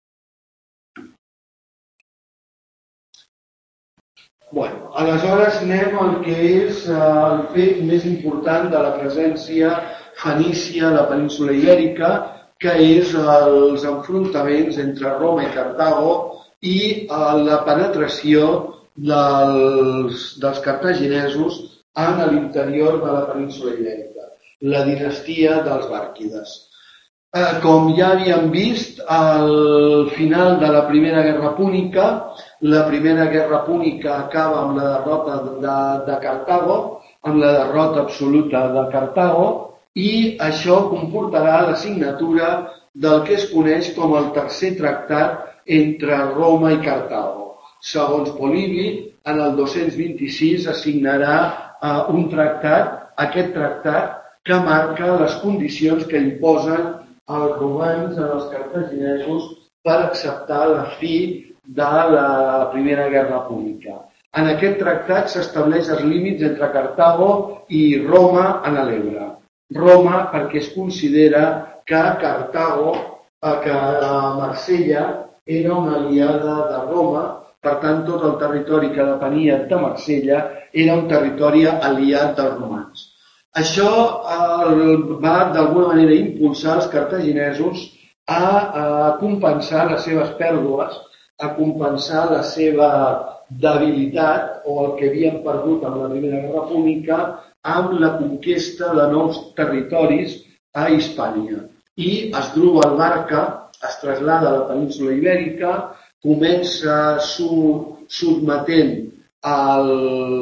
Bueno, aleshores anem al que és el fet més important de la presència fenícia a la península ibèrica, que és els enfrontaments entre Roma i Cartago i la penetració dels, dels cartaginesos en l'interior de la península ibèrica, la dinastia dels Bàrquides. Eh, com ja havíem vist, al final de la Primera Guerra Púnica, la Primera Guerra Púnica acaba amb la derrota de, de Cartago, amb la derrota absoluta de Cartago, i això comportarà la signatura del que es coneix com el tercer tractat entre Roma i Cartago. Segons Polibi, en el dos-cents vint-i-sis es signarà eh, un tractat, aquest tractat que marca les condicions que imposen els romans als cartaginesos per acceptar la fi de la Primera Guerra Púnica. En aquest tractat s'estableix els límits entre Cartago i Roma en l'Ebre. Roma perquè es considera que Cartago, que Marsella era una aliada de Roma, per tant tot el territori que depenia de Marsella era un territori aliat dels romans. Això eh, va d'alguna manera impulsar els cartaginesos a, a compensar les seves pèrdues, a compensar la seva debilitat o el que havien perdut en la Primera Guerra Púnica amb la conquesta de nous territoris a Hispània. I Asdrúbal Barca es trasllada a la península ibèrica, comença sotmetent el,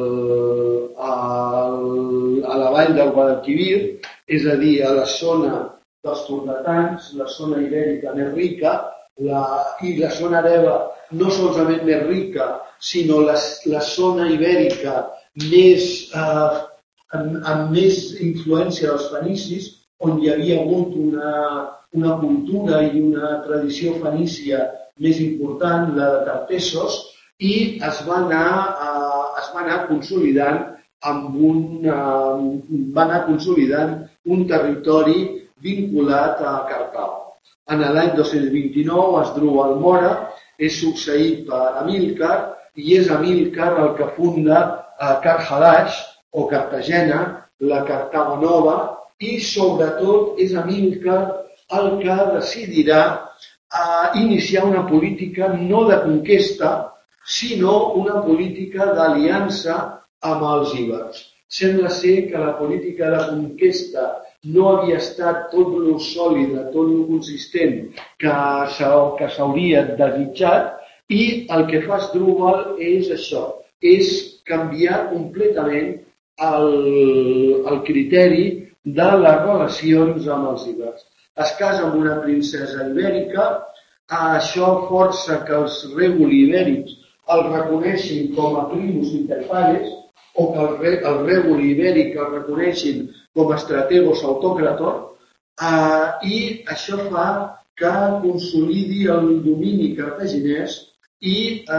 el, a la vall del Guadalquivir, és a dir, a la zona dels tordetans, la zona ibèrica més rica, la, i la zona areba no solament més rica, sinó la, la zona ibèrica més, eh, amb, amb més influència dels fenicis, on hi havia hagut una, una cultura i una tradició fenícia més important, la de Tartessos, i es va anar, eh, es va anar consolidant amb un, eh, va anar consolidant un territori vinculat a Cartago. En l'any dos-cents vint-i-nou, Asdrúbal Mora és succeït per Amílcar i és Amílcar el que funda eh, Carhalaix o Cartagena, la Cartago Nova, i sobretot és Amílcar el que decidirà eh, iniciar una política no de conquesta, sinó una política d'aliança amb els ibers. Sembla ser que la política de conquesta no havia estat tot lo sòlida, tot lo consistent que s'hauria desitjat, i el que fa Asdrúbal és això, és canviar completament el, el criteri de les relacions amb els ibers. Es casa amb una princesa ibèrica, això força que els règuli ibèrics el reconeixin com a primus inter pares, o que el, re, el règuli ibèric el reconeixin com a strategos autocrator, eh, i això fa que consolidi el domini cartaginès i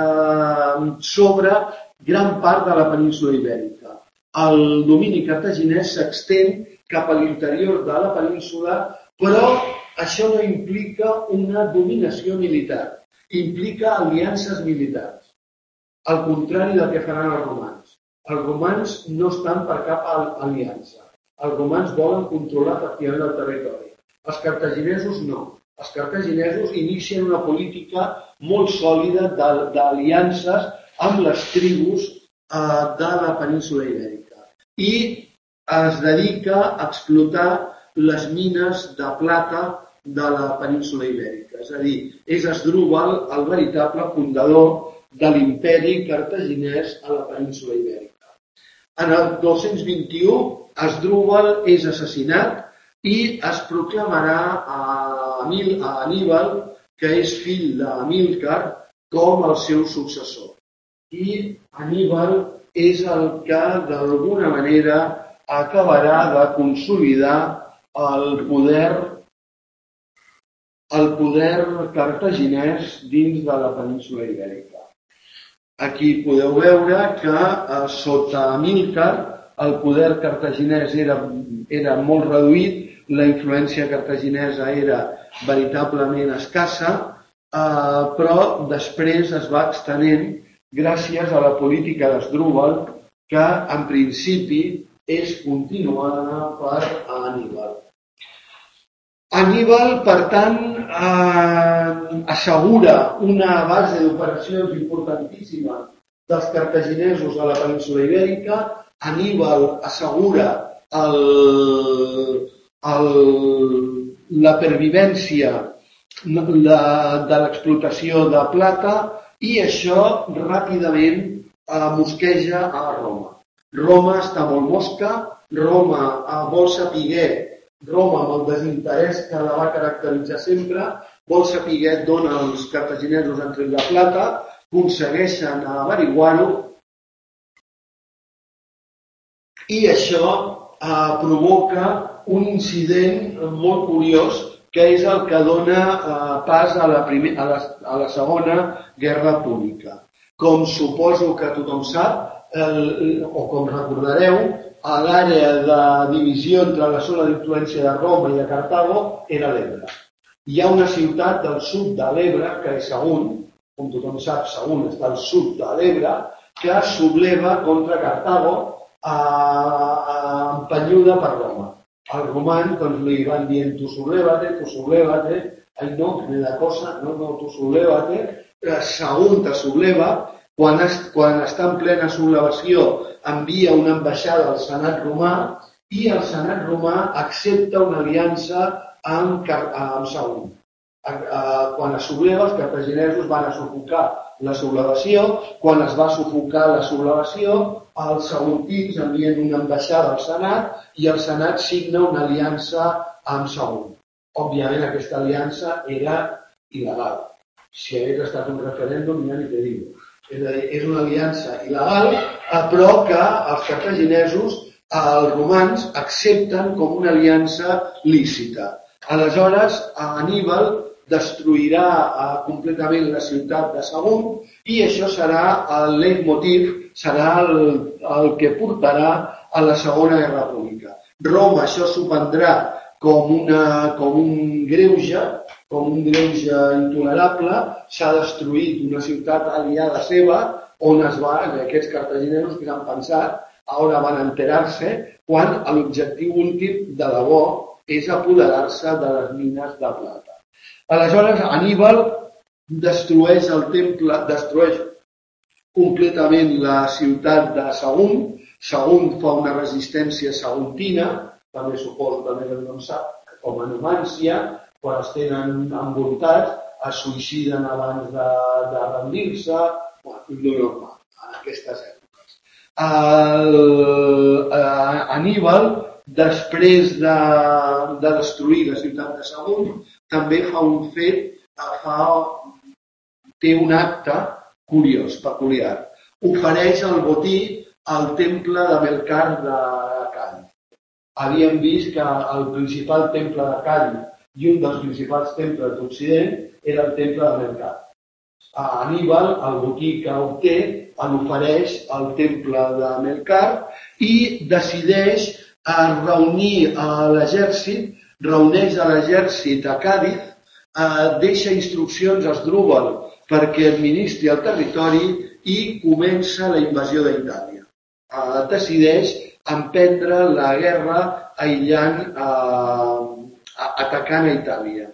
eh, sobre gran part de la península ibèrica. El domini cartaginès s'extén cap a l'interior de la península, però això no implica una dominació militar, implica aliances militars. Al contrari del que faran els romans. Els romans no estan per cap aliança. Els romans volen controlar efectivament el territori. Els cartaginesos no. Els cartaginesos inicien una política molt sòlida d'aliances amb les tribus eh, de la península ibèrica. I es dedica a explotar les mines de plata de la península ibèrica. És a dir, és Asdrúbal el veritable fundador de l'imperi cartaginès a la península ibèrica. En el dos-cents vint-i-u, Asdrúbal és assassinat i es proclamarà a, Amil, a Aníbal, que és fill d'Amílcar, com el seu successor. I Aníbal és el que, d'alguna manera, acabarà de consolidar el poder, el poder cartaginès dins de la península ibèrica. Aquí podeu veure que eh, sota Amílcar el poder cartaginès era, era molt reduït, la influència cartaginesa era veritablement escassa, eh, però després es va extenent gràcies a la política d'Asdrúbal, que en principi és continuada per Aníbal. Aníbal, per tant, eh, assegura una base d'operacions importantíssima dels cartaginesos a la península ibèrica. Aníbal assegura el, el, la pervivència de, de l'explotació de plata, i això ràpidament eh, mosqueja a Roma. Roma està molt mosca, Roma eh, vol saber Roma, amb el desinterès que la va caracteritzar sempre, vol saber d'on els cartaginesos han tret la plata, aconsegueixen averiguar-ho, i això eh, provoca un incident molt curiós, que és el que dona eh, pas a la, primer, a, la, a la segona guerra púnica. Com suposo que tothom sap, el, o com recordareu, a l'àrea de divisió entre la zona d'influència de Roma i de Cartago era l'Ebre. Hi ha una ciutat del sud de l'Ebre, que és Sagunt, com tothom sap, Sagunt està al sud de l'Ebre, que es subleva contra Cartago, empenyuda per Roma. Els romans doncs, li van dient tu sublevate, tu sublevate, ai no, que me da cosa, no, no, tu sublevate, Sagunt es subleva, quan, es, quan està en plena sublevació envia una ambaixada al Senat romà i el Senat romà accepta una aliança amb, amb Sagunt. Quan es subleva, els cartaginesos van a sufocar la sublevació. Quan es va sufocar la sublevació, els saguntins envien una ambaixada al Senat i el Senat signa una aliança amb Sagunt. Òbviament aquesta aliança era il·legal. Si hagués estat un referèndum, ja ni te digo. És a dir, és una aliança il·legal, però que els cartaginesos, els romans, accepten com una aliança lícita. Aleshores, Anníbal destruirà uh, completament la ciutat de Sagunt i això serà el leitmotiv, serà el, el que portarà a la Segona Guerra Púnica. Roma això s'ho prendrà com, una, com un greuge, com un greuge intolerable, s'ha destruït una ciutat aliada seva on es va, aquests cartaginesos que s'han pensat, ara van enterar-se, quan l'objectiu últim de debò és apoderar-se de les mines de plata. Aleshores, Anníbal destrueix el temple, destrueix completament la ciutat de Sagunt. Sagunt fa una resistència saguntina, també suposo també que no sap, com a Numància, quan es tenen envoltats, es suïciden abans de, de rendir-se, bueno, no normal, en aquestes èpoques. El, eh, Anníbal, després de, de destruir la ciutat de Sagunt, també fa un fet, fa, té un acte curiós, peculiar. Ofereix el botí al temple de Melcar de Càlid. Havíem vist que el principal temple de Càlid i un dels principals temples d'Occident era el temple de Melcar. A Anníbal, el botí que obté, l'ofereix al temple de Melcar i decideix reunir a l'exèrcit, reuneix a l'exèrcit a Càdiz, eh, deixa instruccions a Asdrúbal perquè administri el territori i comença la invasió d'Itàlia. Eh, decideix emprendre la guerra aïllant, eh, atacant a Itàlia.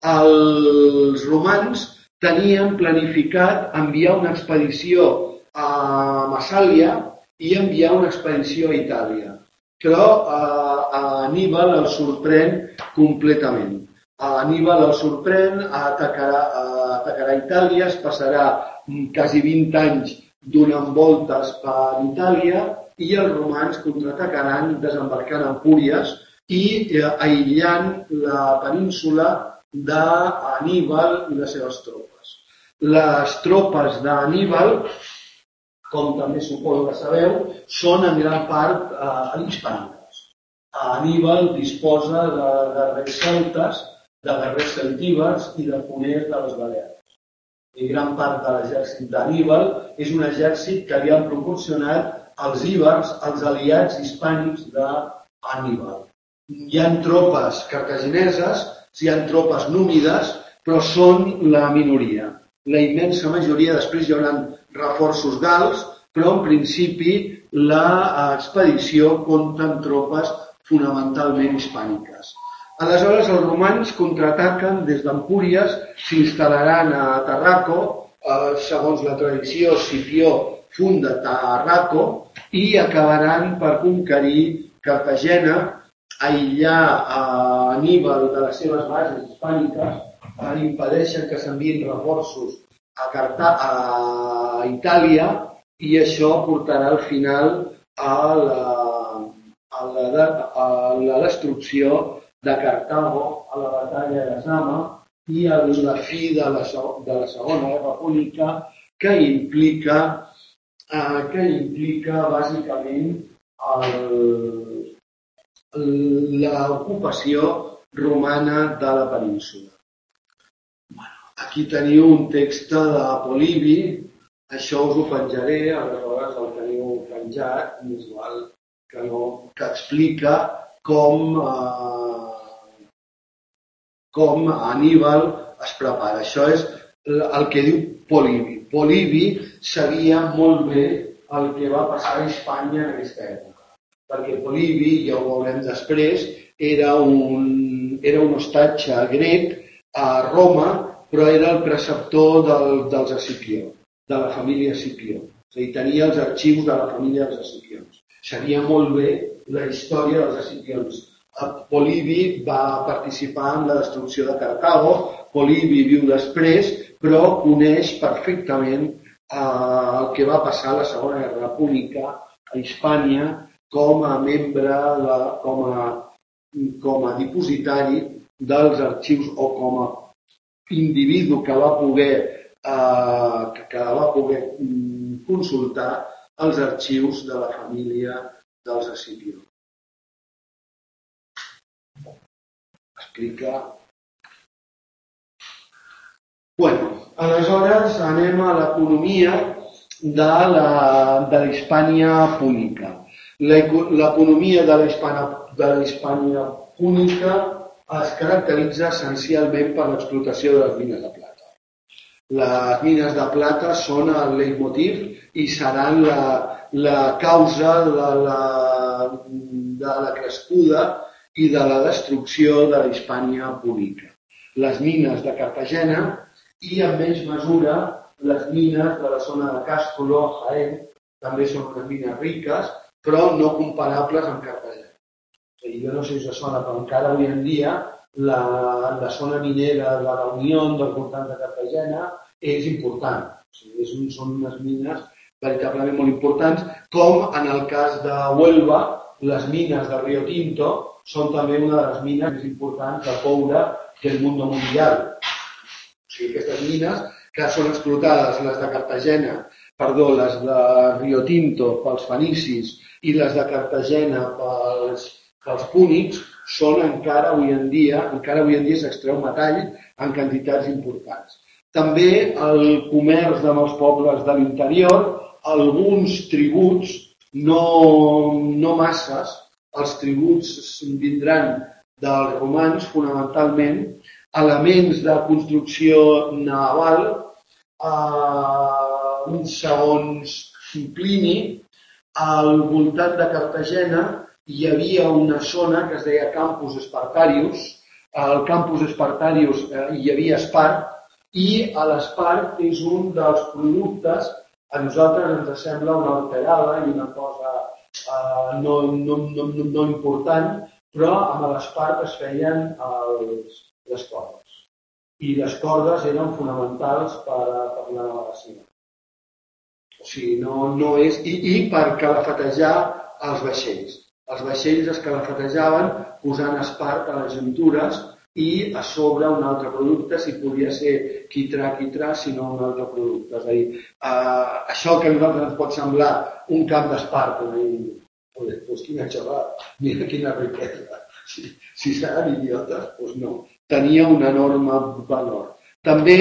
Els romans tenien planificat enviar una expedició a Massàlia i enviar una expedició a Itàlia. Però eh, a Anníbal el sorprèn completament. A Anníbal el sorprèn, atacarà, atacarà Itàlia, es passarà quasi vint anys donant voltes per Itàlia i els romans contraatacaran desembarcant a Empúries i eh, aïllant la península d'Anníbal i les seves tropes. Les tropes d'Anníbal, com també suposo que sabeu, són en gran part eh, hispàniques. Anníbal disposa de guerrers celtes, de guerrers celtibers i de foners de les Balears. I gran part de l'exèrcit d'Anníbal és un exèrcit que li han proporcionat els íbers, els aliats hispànics d'Anníbal. Hi ha tropes cartagineses, hi ha tropes númides, però són la minoria. La immensa majoria, després hi haurà reforços gals, però en principi l'expedició compta amb tropes fonamentalment hispàniques. Aleshores els romans contraataquen des d'Empúries, s'instal·laran a Tarraco, eh, segons la tradició Scipió funda Tarraco i acabaran per conquerir Cartagena, aïllar a Anníbal de les seves bases hispàniques, impedeixen que s'enviïn reforços a, Carta a Itàlia i això portarà al final a la, a la, a la destrucció de Cartago, a la batalla de Zama i a la fi de la, de la Segona Guerra Púnica, que implica, eh, que implica bàsicament l'ocupació romana de la península. Aquí teniu un text de Polibi, això us ho penjaré, aleshores el teniu penjat, més val que no, que explica com, eh, com Anníbal es prepara. Això és el que diu Polibi. Polibi sabia molt bé el que va passar a Espanya en aquesta època, perquè Polibi, ja ho veurem després, era un, era un hostatge grec a Roma, però era el preceptor del, dels Escipió, de la família Escipió. És a dir, tenia els arxius de la família dels Escipions. Sabia molt bé la història dels Escipions. Polibi va participar en la destrucció de Cartago, Polibi viu després, però coneix perfectament eh, el que va passar a la Segona Guerra Púnica a Hispània com a membre, de, com, a, com a dipositari dels arxius o com a individu que va poder, eh, que va poder consultar els arxius de la família dels Escipió. Explica... Bueno, aleshores anem a l'economia de la, de la Hispània púnica. L'economia de la Hispània púnica es caracteritza essencialment per l'explotació de les mines de plata. Les mines de plata són el leitmotiv i seran la, la causa de la, de la crescuda i de la destrucció de la Hispània púnica. Les mines de Cartagena i, en menys mesura, les mines de la zona de Càstolo, Jaén, també són unes mines riques, però no comparables amb Cartagena. Jo no sé si us sona, però encara avui en dia la, la zona minera de la Unió, dels voltants de Cartagena, és important. O sigui, és un, són unes mines veritablement molt importants, com en el cas de Huelva, les mines de Rio Tinto són també una de les mines més importants de coure del món mundial. O sigui, aquestes mines que són explotades, les de Cartagena, perdó, les de Rio Tinto pels fenicis i les de Cartagena pels, pels púnics, són encara avui en dia, encara avui en dia s'extreu metall en quantitats importants. També el comerç amb els pobles de l'interior, alguns tributs, no, no masses, els tributs vindran dels romans fonamentalment, elements de construcció naval, eh, segons Plini, al voltant de Cartagena hi havia una zona que es deia Campus Spartarius. Al Campus Spartarius eh, hi havia espart, i l'espart és un dels productes, a nosaltres ens sembla una alterada i una cosa eh, no, no, no, no important, però amb l'espart es feien els, les cordes. I les cordes eren fonamentals per, per la navegació. O sigui, no, no és... I, i per calafatejar els vaixells. Els vaixells es calafatejaven posant espart a les juntures i a sobre un altre producte, si podia ser quitrà, quitrà, si no un altre producte. És a dir, eh, això que a nosaltres ens pot semblar un camp d'espart, doncs quina xerrada, mira quina riquesa. Si, si seran idiotes, doncs no. Tenia un enorme valor. També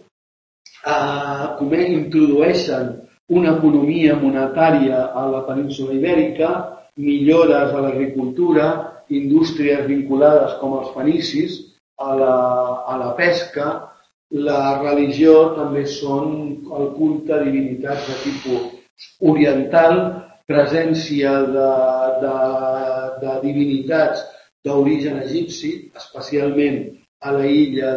eh, com introdueixen una economia monetària a la península ibèrica, millores a l'agricultura, indústries vinculades com els fenicis, a la, a la pesca, la religió també són el culte a divinitats de tipus oriental, presència de, de, de divinitats d'origen egipci, especialment a la illa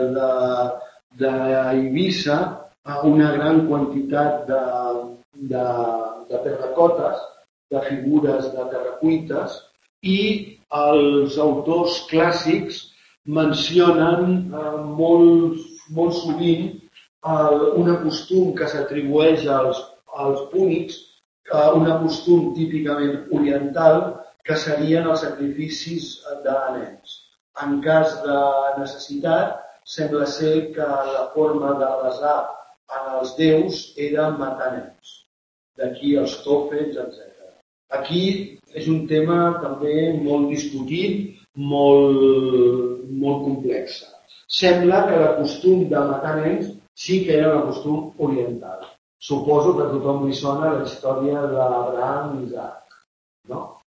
d'Eivissa, una gran quantitat de, de, de terracotes, de figures de terracuites, i els autors clàssics mencionen eh, molt, molt sovint eh, un costum que s'atribueix als, als púnics, eh, un costum típicament oriental, que serien els sacrificis de nens. En cas de necessitat, sembla ser que la forma de resar als déus era matar nens. D'aquí els tòfets, etcètera. Aquí és un tema també molt discutit, molt, molt complex. Sembla que el costum de matar nens sí que era un costum oriental. Suposo que a tothom li sona la història d'Abraham i Isaac, no?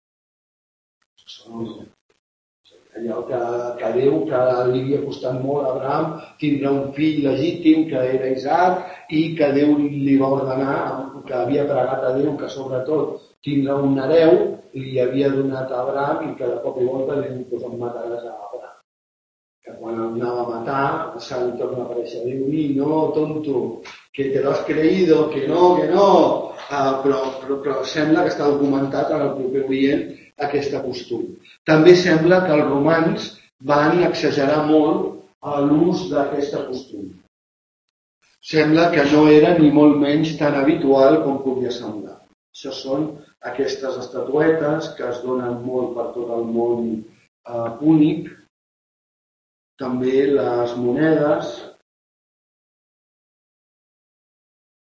Allò que, que Déu, que li havia costat molt a Abraham tindre un fill legítim, que era Isaac, i que Déu li va ordenar, que havia pregat a Déu que sobretot tindre un hereu, li havia donat a Abraham i que de cop i volta li diu, doncs em mataràs a Abraham. Que quan el anava a matar, se li torna a aparèixer, diu, no, tonto, que te lo has creído, que no, que no, uh, però, però, però sembla que està documentat en el proper Orient aquest costum. També sembla que els romans van exagerar molt l'ús d'aquest costum. Sembla que no era ni molt menys tan habitual com podia semblar. Això són aquestes estatuetes que es donen molt per tot el món eh, púnic, també les monedes,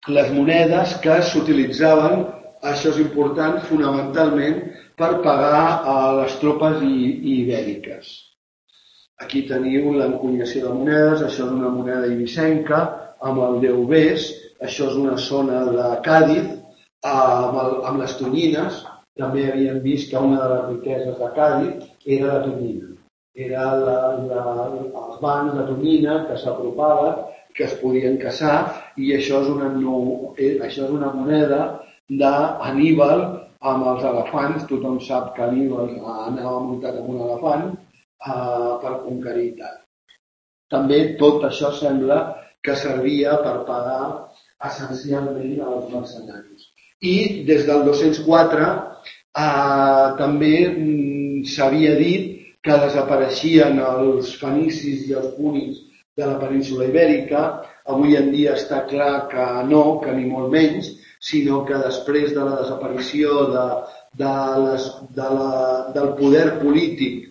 les monedes que s'utilitzaven, això és important, fonamentalment per pagar a les tropes ibèriques. Aquí teniu l'encunyació de monedes, això és una moneda ibicenca amb el déu Bes, això és una zona de Càdiz amb, el, amb les tonyines. També havíem vist que una de les riqueses de Càdiz era la tonyina. Era la, la, els bancs de tonyina que s'apropaven, que es podien caçar, i això és una, no, això és una moneda d'Anníbal amb els elefants. Tothom sap que Anníbal anava muntat amb un elefant eh, per conquerir Itàlia. També tot això sembla que servia per pagar essencialment als mercenaris. I des del dos-cents quatre eh, també mm, s'havia dit que desapareixien els fenicis i els púnics de la península ibèrica. Avui en dia està clar que no, que ni molt menys, sinó que després de la desaparició de, de les, de la, del poder polític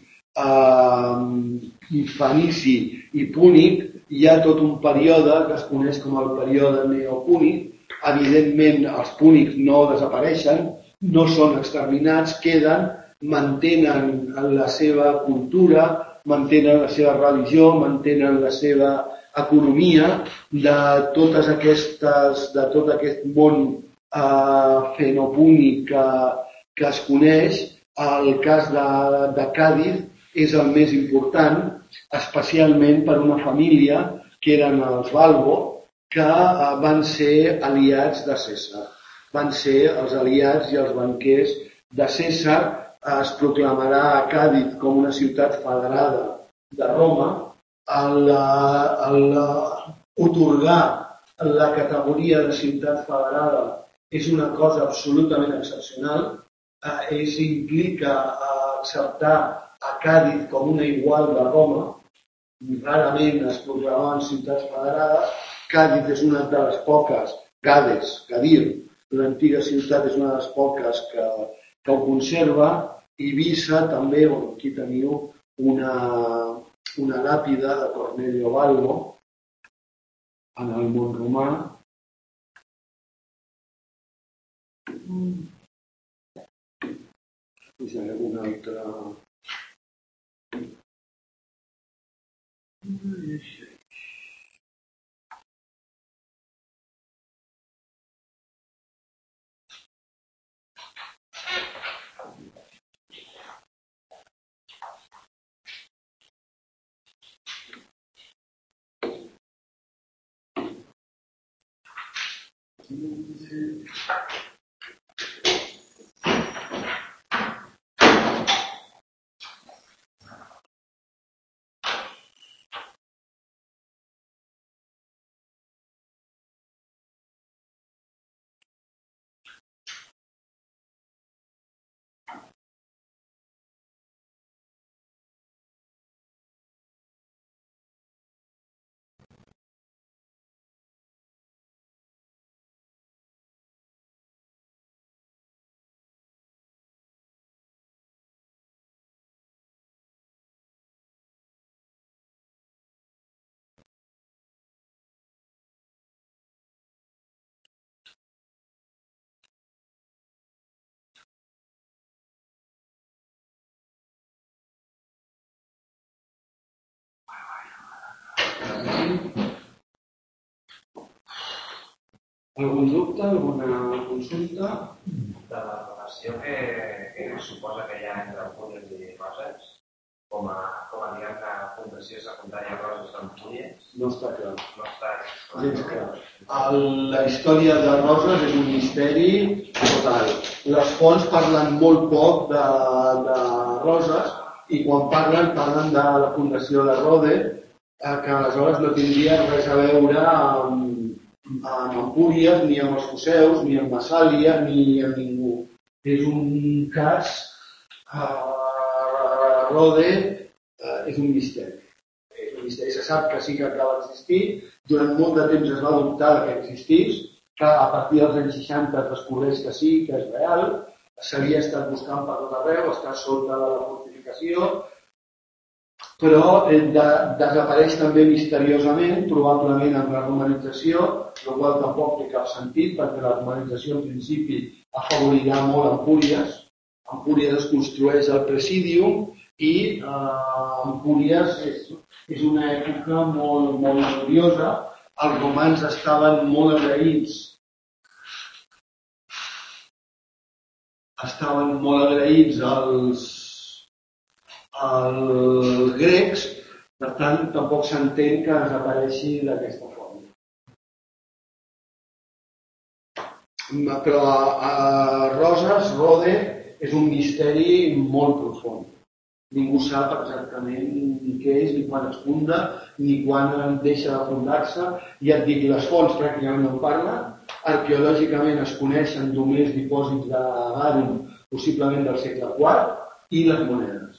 eh, fenici i púnic, hi ha tot un període que es coneix com el període neopúnic. Evidentment, els púnics no desapareixen, no són exterminats, queden, mantenen la seva cultura, mantenen la seva religió, mantenen la seva economia. De totes aquestes, de tot aquest món eh, fenopúnic que, que es coneix, el cas de, de Càdiz és el més important, especialment per una família que eren els Balbo, que eh, van ser aliats de Cèsar. Van ser els aliats i els banquers de Cèsar. Es proclamarà a Càdiz com una ciutat federada de Roma. El, el, otorgar la categoria de ciutat federada és una cosa absolutament excepcional. Eh, és, implica acceptar a Càdiz com una igual de Roma. Rarament es proclamaven ciutats federades. Càdiz és una de les poques, Gades, Gadir, l'antiga ciutat és una de les poques que, que ho conserva. Eivissa també, on aquí teniu una, una làpida de Cornelio Balbo en el món romà. Posaré una altra... Algun dubte, alguna consulta? De la relació que, que suposa que hi ha entre Empúries i Roses, com a, com a diguem de fundació secundària Roses d'Empúries, No està clar. no està Gens clar. El, la història de Roses és un misteri total. Les fonts parlen molt poc de, de Roses i quan parlen, parlen de la fundació de Rode, eh, que aleshores no tindria res a veure amb, amb Empúries, ni amb els Foceus, ni amb Massàlia, ni amb ningú. És un cas... Eh, Rode eh, és un misteri. És un misteri. Se sap que sí que acaba d'existir. Durant molt de temps es va dubtar que existís, que a partir dels anys seixanta es descobreix que sí, que és real. S'havia estat buscant per tot arreu, està sota la fortificació. però eh, de, desapareix també misteriosament, probablement amb la romanització, el qual tampoc té cap sentit, perquè la romanització en principi afavorirà molt Empúries. Empúries es construeix al Presidium i eh, Empúries és, és una època molt, molt curiosa. Els romans estaven molt agraïts estaven molt agraïts als, als grecs, per tant, tampoc s'entén que desapareixi d'aquesta forma. Però a, a Roses, Rode, és un misteri molt profund. Ningú sap exactament ni què és, ni quan es funda, ni quan deixa de fundar-se. Ja et dic, les fonts pràcticament no parlen. Arqueològicament es coneixen només dipòsits de Gàrum, possiblement del segle quart, i les monedes.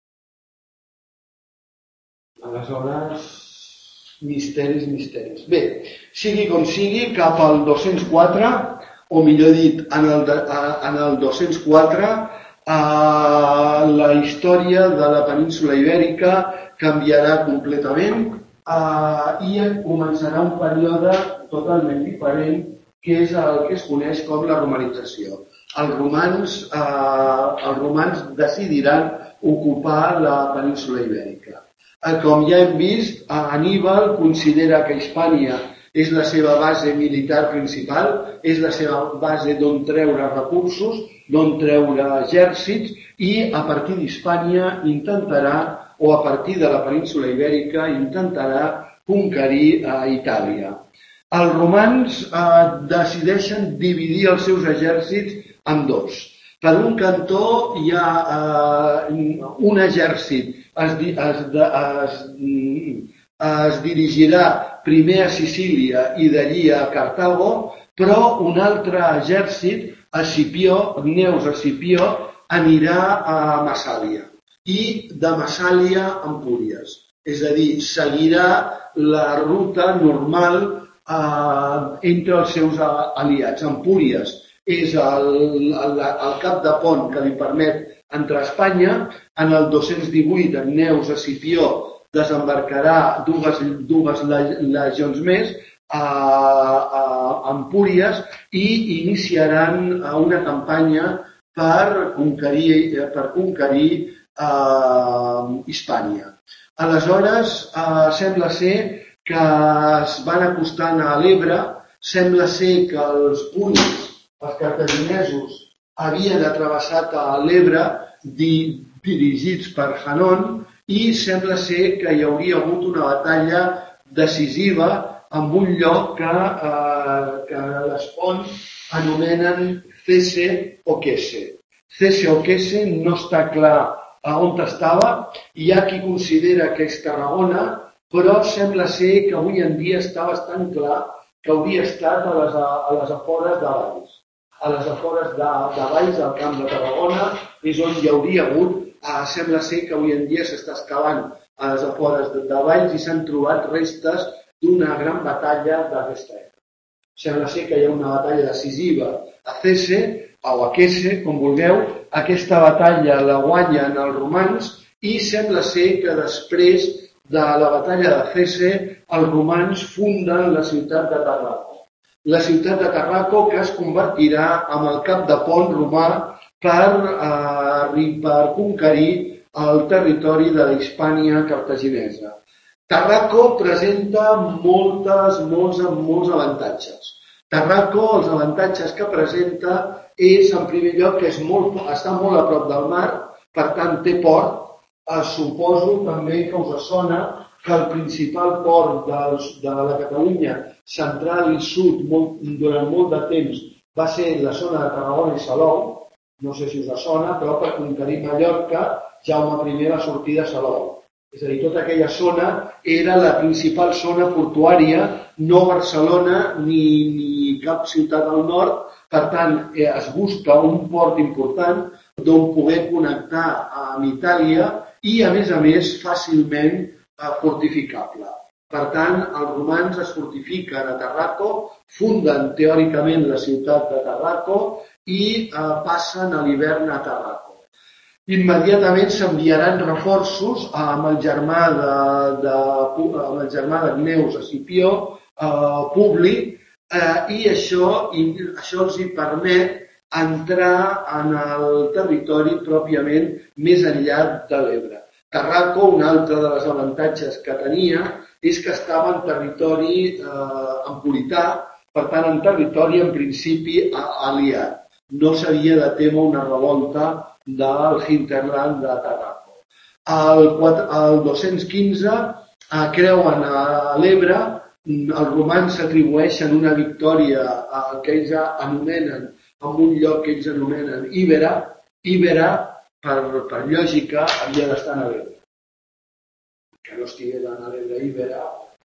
Aleshores, misteris, misteris. Bé, sigui com sigui, cap al dos-cents quatre, o millor dit, en el, de, en el dos-cents quatre, eh, la història de la península ibèrica canviarà completament eh, i començarà un període totalment diferent, que és el que es coneix com la romanització. Els romans, eh, els romans decidiran ocupar la península ibèrica. Eh, com ja hem vist, Aníbal considera que Hispània és la seva base militar principal, és la seva base d'on treure recursos, d'on treure exèrcits, i a partir d'Hispània intentarà, o a partir de la península ibèrica, intentarà conquerir a Itàlia. Els romans eh, decideixen dividir els seus exèrcits en dos. Per un cantó hi ha eh, un exèrcit, es, es, es, es dirigirà primer a Sicília i d'allí a Cartago, però un altre exèrcit, Escipió, Gneus Escipió, anirà a Massàlia i de Massàlia a Empúries. És a dir, seguirà la ruta normal eh, entre els seus aliats. Empúries és el, el, el cap de pont que li permet entrar a Espanya. En el dos-cents divuit, Gneus Escipió desembarcarà dues, dues legions més a, a, a Empúries i iniciaran una campanya per conquerir, per conquerir eh, Hispània. Aleshores, eh, sembla ser que es van acostant a l'Ebre, sembla ser que els punts, els cartaginesos, havien atravessat a l'Ebre di, dirigits per Hannon, i sembla ser que hi hauria hagut una batalla decisiva en un lloc que, eh, que les fonts anomenen Cese o Quese. Cese o Quese no està clar a on estava. Hi ha qui considera que és Tarragona, però sembla ser que avui en dia està bastant clar que hauria estat a les, a les afores de Valls. A les afores de, de Valls, al camp de Tarragona, és on hi hauria hagut. Ah, sembla ser que avui en dia s'està excavant a les afores de, de Valls i s'han trobat restes d'una gran batalla d'aquesta època. Sembla ser que hi ha una batalla decisiva a Cese, o a Quese, com vulgueu. Aquesta batalla la guanyen els romans i sembla ser que després de la batalla de Cese els romans funden la ciutat de Tarraco. La ciutat de Tarraco que es convertirà en el cap de pont romà per, eh, per conquerir el territori de la Hispània cartaginesa. Tarraco presenta moltes, molts, molts avantatges. Tarraco, els avantatges que presenta és, en primer lloc, que és molt, està molt a prop del mar, per tant té port. Eh, suposo també que us sona que el principal port dels, de la Catalunya central i sud molt, durant molt de temps va ser la zona de Tarragona i Salou. No sé si us sona, però per conquerir Mallorca, Jaume primer va sortir de Salou. És a dir, tota aquella zona era la principal zona portuària, no Barcelona ni, ni cap ciutat del nord. Per tant, eh, es busca un port important d'on poder connectar amb Itàlia i, a més a més, fàcilment eh, fortificable. Per tant, els romans es fortifiquen a Tarraco, funden teòricament la ciutat de Tarraco i eh, passen a l'hivern a Tarraco. Immediatament s'enviaran reforços amb el germà de, de, amb el germà d'Agneus, Escipió, eh, Publi, eh, i això, i això els hi permet entrar en el territori pròpiament més enllà de l'Ebre. Tarraco, un altre dels avantatges que tenia, és que estava en territori eh, empolità, per tant, en territori, en principi, aliat. No s'havia de témer una revolta del hinterland de Tarraco. El, el dos-cents quinze eh, creuen a l'Ebre, els romans s'atribueixen una victòria eh, que ells anomenen, en un lloc que ells anomenen Ibera. Ibera, per, per lògica, havia d'estar a l'Ebre. Que no estigués a l'Ebre Ibera,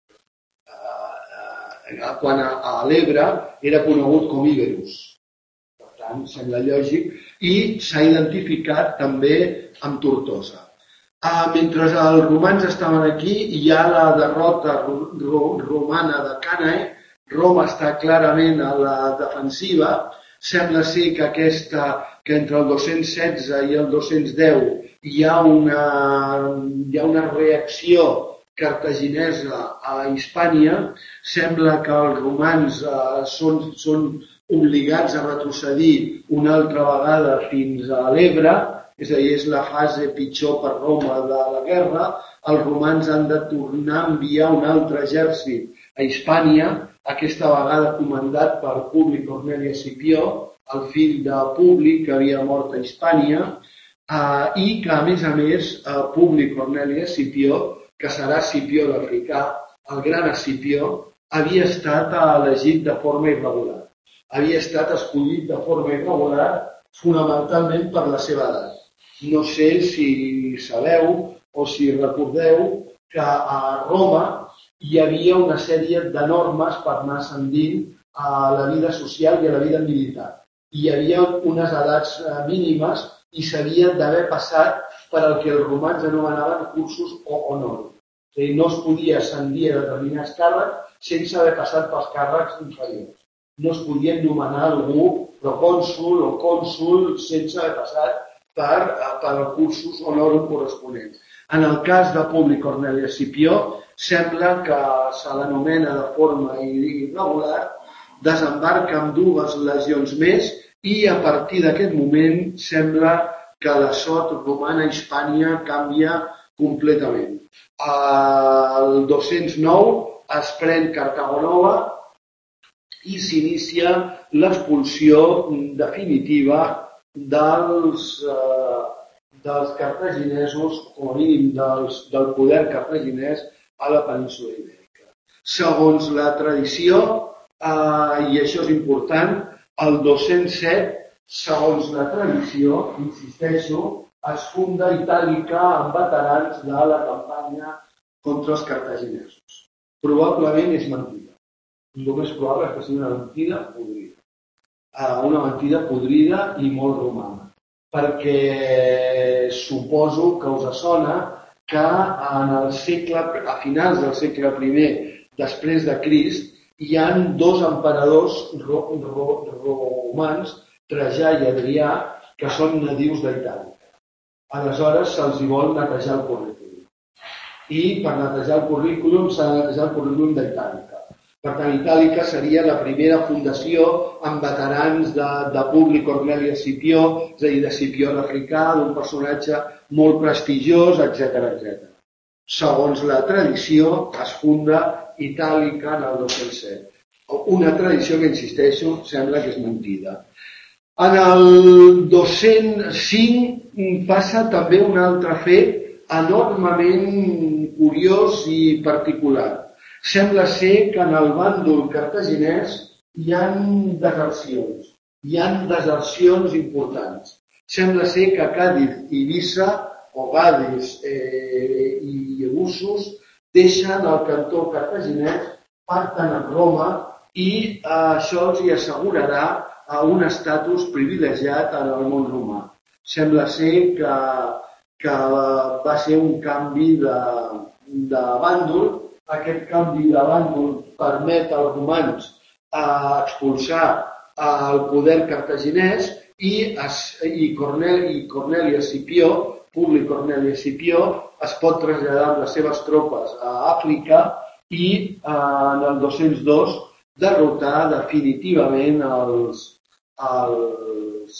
eh, eh, quan a, a l'Ebre era conegut com Iberus. Per tant, sembla lògic. I s'ha identificat també amb Tortosa. Uh, mentre els romans estaven aquí, hi ha la derrota romana de Cànae. Roma està clarament a la defensiva. Sembla ser que, aquesta, que entre el dos-cents setze i el dos-cents deu hi ha una, hi ha una reacció cartaginesa a Hispània. Sembla que els romans uh, són, són obligats a retrocedir una altra vegada fins a l'Ebre. És a dir, és la fase pitjor per Roma de la guerra. Els romans han de tornar a enviar un altre exèrcit a Hispània, aquesta vegada comandat per Publi Corneli Escipió, el fill de Publi que havia mort a Hispània, eh, i que, a més a més, eh, Publi Corneli Escipió, que serà Escipió l'Africà, el gran Escipió, havia estat elegit de forma irregular. Havia estat escollit de forma irregular fonamentalment per la seva edat. No sé si sabeu o si recordeu que a Roma hi havia una sèrie de normes per anar ascendint a la vida social i a la vida militar. Hi havia unes edats mínimes i s'havia d'haver passat per al que els romans anomenaven cursus o honor. És a dir, no es podia ascendir a determinats càrrecs sense haver passat pels càrrecs inferiors. No es podia nomenar algú procònsul o cònsul sense haver passat per, per el cursus honorum corresponents. En el cas de Publi Corneli Escipió, sembla que se l'anomena de forma irregular, desembarca amb dues legions més i a partir d'aquest moment sembla que la sort romana a Hispània canvia completament. El dos-cents nou es pren Cartago Nova i s'inicia l'expulsió definitiva dels, eh, dels cartaginesos, com a mínim dels, del poder cartaginès a la península ibèrica. Segons la tradició, eh, i això és important, el dos-cents set, segons la tradició, insisteixo, es funda Itàlica amb veterans de la campanya contra els cartaginesos. Probablement és mentida. El més probable és que sigui una mentida podrida. Una mentida podrida i molt romana. Perquè suposo que us sona que en el segle, a finals del segle primer després de Crist, hi ha dos emperadors ro, ro, romans, Trajà i Adrià, que són nadius d'Itàlica. Aleshores se'ls hi vol netejar el currículum. I per netejar el currículum s'ha de netejar el currículum d'Itàlica. Per tant, Itàlica seria la primera fundació amb veterans de, de Publi Corneli Escipió, és a dir, d'Escipió l'Africà, d'un personatge molt prestigiós, etcètera, etcètera. Segons la tradició, es funda Itàlica en el dos-cents set. Una tradició que, insisteixo, sembla que és mentida. En el dos-cents cinc passa també un altre fet enormement curiós i particular. Sembla ser que en el bàndol cartaginès hi ha desercions, hi ha desercions importants. Sembla ser que Càdiz i Eivissa, o Gades eh, i Eleusis, deixen el cantó cartaginès, parten a Roma i eh, això els hi assegurarà a un estatus privilegiat en el món romà. Sembla ser que, que va ser un canvi de, de bàndol. Aquest canvi de bàndol permet als romans eh, expulsar el poder cartaginès i, es, i, Cornel, i Corneli Escipió, Publi Corneli Escipió, es pot traslladar amb les seves tropes a Àfrica i eh, en el dos-cents dos derrotar definitivament els, els,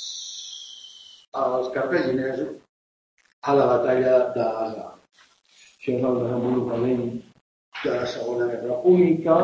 els cartaginesos a la batalla d'Aga. Això és el desenvolupament de la Segona Guerra Púnica.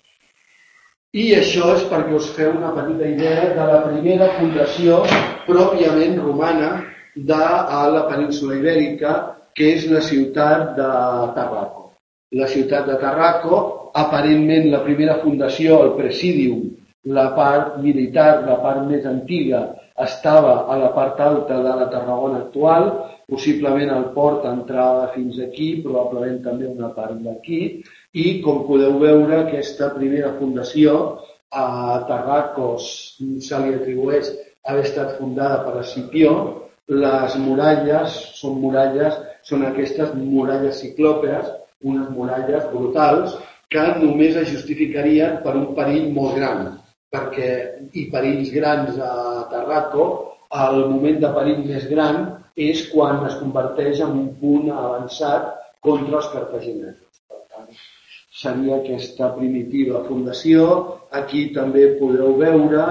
I això és perquè us feu una petita idea de la primera fundació pròpiament romana de la península Ibèrica, que és la ciutat de Tarraco. La ciutat de Tarraco, aparentment la primera fundació, el Presidium, la part militar, la part més antiga, estava a la part alta de la Tarragona actual, possiblement el port entrava fins aquí, probablement també una part d'aquí, i com podeu veure aquesta primera fundació a Tarraco se li atribueix haver estat fundada per Escipió. Les muralles són muralles, són aquestes muralles ciclòpees, unes muralles brutals que només es justificarien per un perill molt gran, perquè i perills grans a Tarraco, el moment de perill més gran és quan es converteix en un punt avançat contra els cartaginesos. Per tant, seria aquesta primitiva fundació. Aquí també podeu veure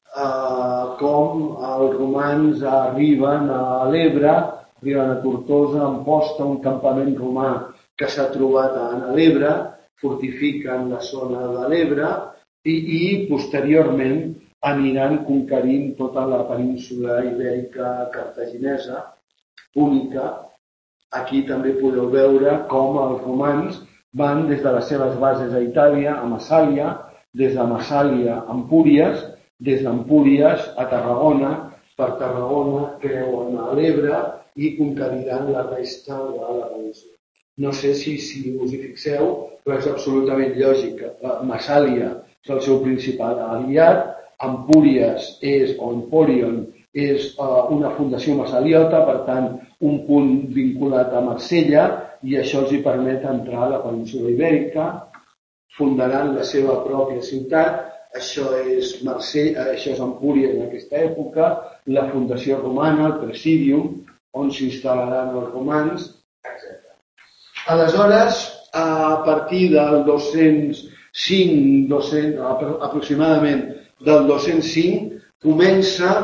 eh, com els romans arriben a l'Ebre, arriben a Tortosa, a Amposta, un campament romà que s'ha trobat a l'Ebre, fortifiquen la zona de l'Ebre i, i posteriorment aniran conquerint tota la península ibèrica cartaginesa, púnica. Aquí també podeu veure com els romans van des de les seves bases a Itàlia, a Massàlia, des de Massàlia a Empúries, des d'Empúries a Tarragona, per Tarragona creuen a l'Ebre i conqueriran la resta de la península. No sé si, si us hi fixeu, però és absolutament lògic. Massàlia és el seu principal aliat, Empúries és, o Emporion, és uh, una fundació massaliota, per tant, un punt vinculat a Marsella, i això els hi permet entrar a la península ibèrica, fundaran la seva pròpia ciutat. Això és Marsella, això és Empúries en aquesta època, la fundació romana, el Presidium, on s'instal·laran els romans, etcètera. Aleshores, a partir del dos-cents cinc, dos-cents, aproximadament del dos-cents cinc, comença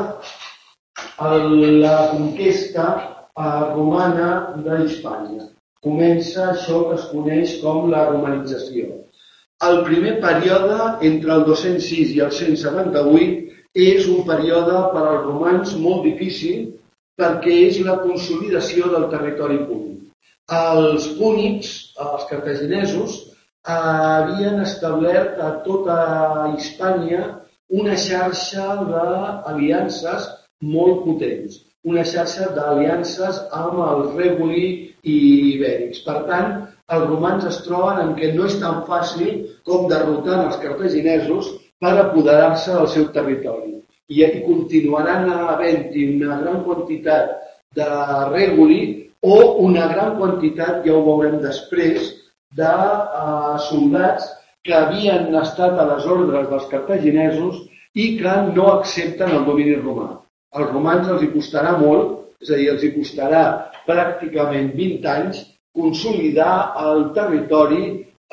la conquesta romana d'Hispània. Comença això que es coneix com la romanització. El primer període, entre el dos-cents sis i el cent setanta-vuit, és un període per als romans molt difícil perquè és la consolidació del territori púnic. Els púnics, els cartaginesos, havien establert a tota Hispània una xarxa d'aliances molt potents, una xarxa d'aliances amb els règuli i ibèrics. Per tant, els romans es troben en què no és tan fàcil com derrotar els cartaginesos per apoderar-se del seu territori. I continuaran havent-hi una gran quantitat de règuli o una gran quantitat, ja ho veurem després, de uh, soldats que havien estat a les ordres dels cartaginesos i que no accepten el domini romà. Als romans els hi costarà molt, és a dir, els hi costarà pràcticament vint anys consolidar el territori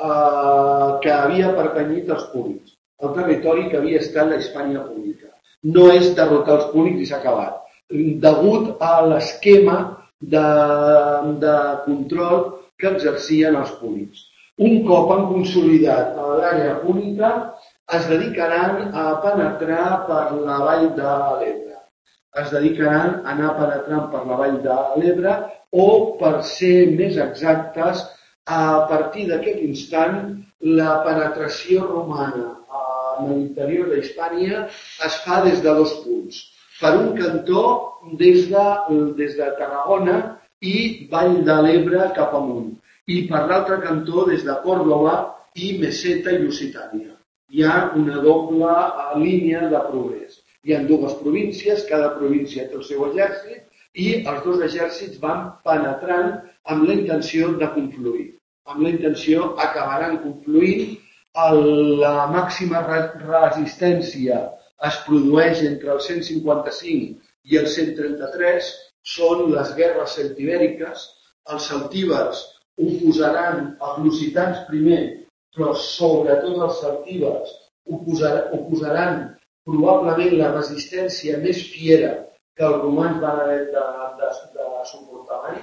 eh, que havia pertanyit als púnics, el territori que havia estat la Hispània púnica. No és derrotar els púnics i s'ha acabat. Degut a l'esquema de, de control que exercien els púnics. Un cop han consolidat l'àrea púnica, es dedicaran a penetrar per la vall de l'Ebre. Es dedicaran a anar penetrant per la vall de l'Ebre o, per ser més exactes, a partir d'aquest instant, la penetració romana en l'interior d'Hispània es fa des de dos punts. Per un cantó, des de, des de Tarragona i Vall de l'Ebre cap amunt. I per l'altre cantó, des de Còrdova i Meseta i Lusitània. Hi ha una doble línia de progrés. Hi ha dues províncies, cada província té el seu exèrcit i els dos exèrcits van penetrant amb la intenció de confluir. Amb la intenció acabaran confluint. La màxima resistència es produeix entre el cent cinquanta-cinc i el cent trenta-tres són les guerres celtibèriques. Els celtibers oposaran els lusitans primer, però sobretot els celtibers oposaran, oposaran probablement la resistència més fiera que els romans van haver de, de, de suportar mai.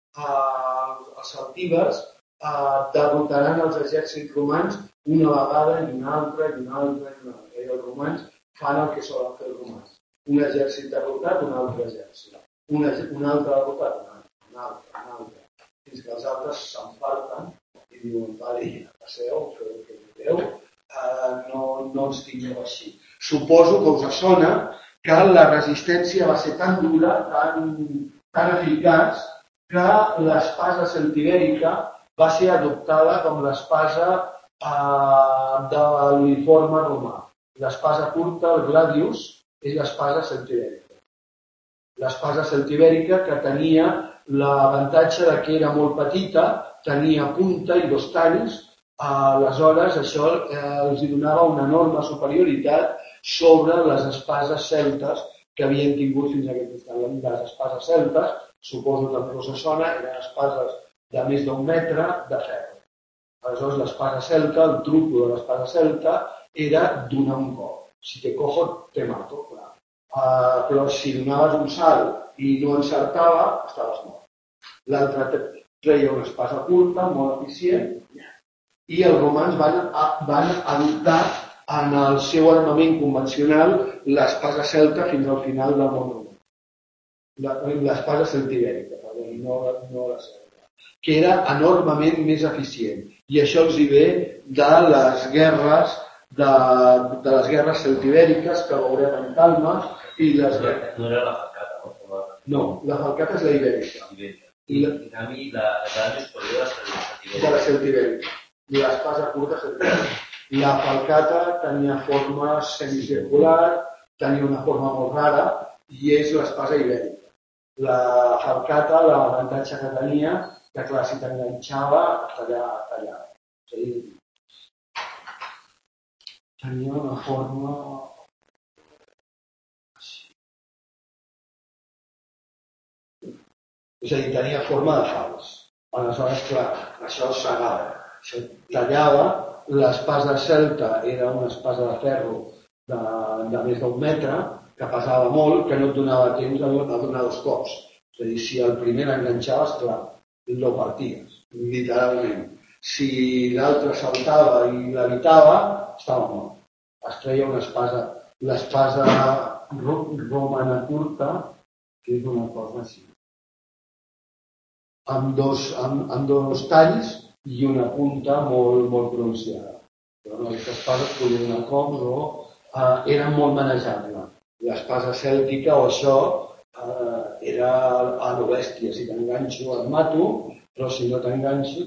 Uh, els celtibers uh, derrotaran els exèrcits romans una vegada i una altra i una altra i una altra. I els romans fan el que solen fer els romans. Un exèrcit derrotat, un altre exèrcit. Un, un altre derrotat, un altre, un altre, un altre. Fins que els altres s'enfarten i diuen, vale, passeu, feu el que vulgueu, uh, no, no ens tingueu així. Suposo que us sona que la resistència va ser tan dura, tan, tan eficaç, que l'espasa celtibèrica va ser adoptada com l'espasa eh, de l'uniforme romà. L'espasa curta, el gladius, és l'espasa celtibèrica. L'espasa celtibèrica que tenia l'avantatge de que era molt petita, tenia punta i dos talls, eh, aleshores això eh, els donava una enorme superioritat sobre les espases celtes que havien tingut fins a aquest instant. Les espases celtes, suposo que no us sona, eren espases de més d'un metre de ferro. Aleshores, l'espasa celta, el truc de l'espasa celta, era donar un cop. Si te cojo, te mato, clar. Uh, però si donaves un salt i no encertava, estaves mort. L'altre treia una espasa curta, molt eficient, i els romans van, van adoptar en el seu armament convencional l'espasa celta fins al final del món romà. L'espasa celtibèrica, no, no la celta, que era enormement més eficient. I això els hi ve de les guerres de, de les guerres celtibèriques que veurem en calma i les guerres. No era la falcata, no? No, la falcata és la ibèrica. I en canvi la gran més poderosa és la celtibèrica. I l'espasa curta és celtibèrica. La falcata tenia forma semicircular, tenia una forma molt rara i és l'espasa ibèrica. La falcata, l'avantatge que tenia, que clar, si t'enganxava, tallava, tallava. O sigui, tenia una forma... És a dir, tenia forma de fals. Aleshores, clar, això segava, això tallava. L'espasa celta era una espasa de ferro de, de més d'un metre, que pesava molt, que no et donava temps a donar dos cops. És a dir, si el primer l'enganxaves, clar, no parties, literalment. Si l'altre saltava i l'evitava, estava mort. Es treia una espasa, l'espasa romana curta, que és una cosa així. Amb dos, amb, amb dos talls i una punta molt, molt pronunciada. Però no, aquestes espases podien donar cops o eh, eren molt manejables. L'espasa cèltica o això eh, era a lo bèstia. Si t'enganxo et mato, però si no t'enganxo...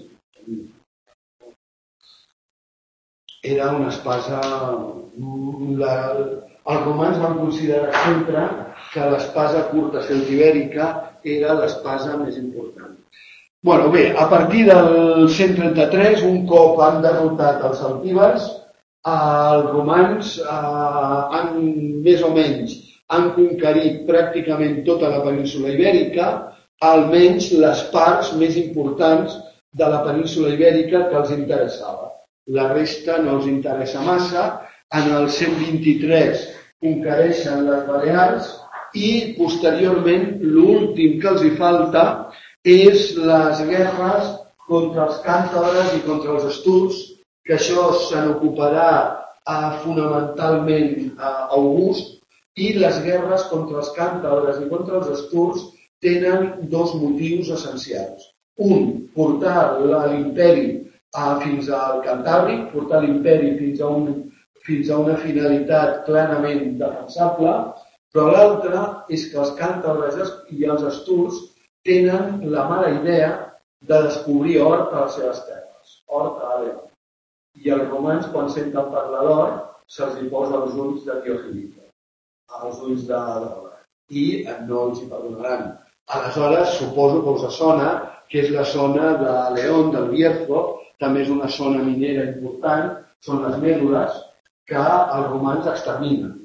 Era una espasa... La... Els romans van considerar sempre que l'espasa curta celtibèrica era l'espasa més important. Bueno, bé, a partir del cent trenta-tres, un cop han derrotat els celtibers, els romans eh, han, més o menys, han conquerit pràcticament tota la península ibèrica, almenys les parts més importants de la península ibèrica que els interessava. La resta no els interessa massa. En el cent vint-i-tres conquereixen les Balears i posteriorment l'últim que els hi falta és les guerres contra els càntabres i contra els asturs, que això se n'ocuparà eh, fonamentalment eh, August, i les guerres contra els càntabres i contra els asturs tenen dos motius essencials. Un, portar l'imperi eh, fins al Cantàbric, portar l'imperi fins a, un, fins a una finalitat clarament defensable, però l'altre és que els càntabres i els asturs tenen la mala idea de descobrir or a les seves terres, or a León. I els romans, quan senten parlar d'or, se'ls hi posa els ulls de Diogilita, els ulls de l'or, i no els hi perdonaran. Aleshores, suposo que us sona que és la zona de León, del Bierzo, també és una zona minera important, són les mèdules que els romans exterminen.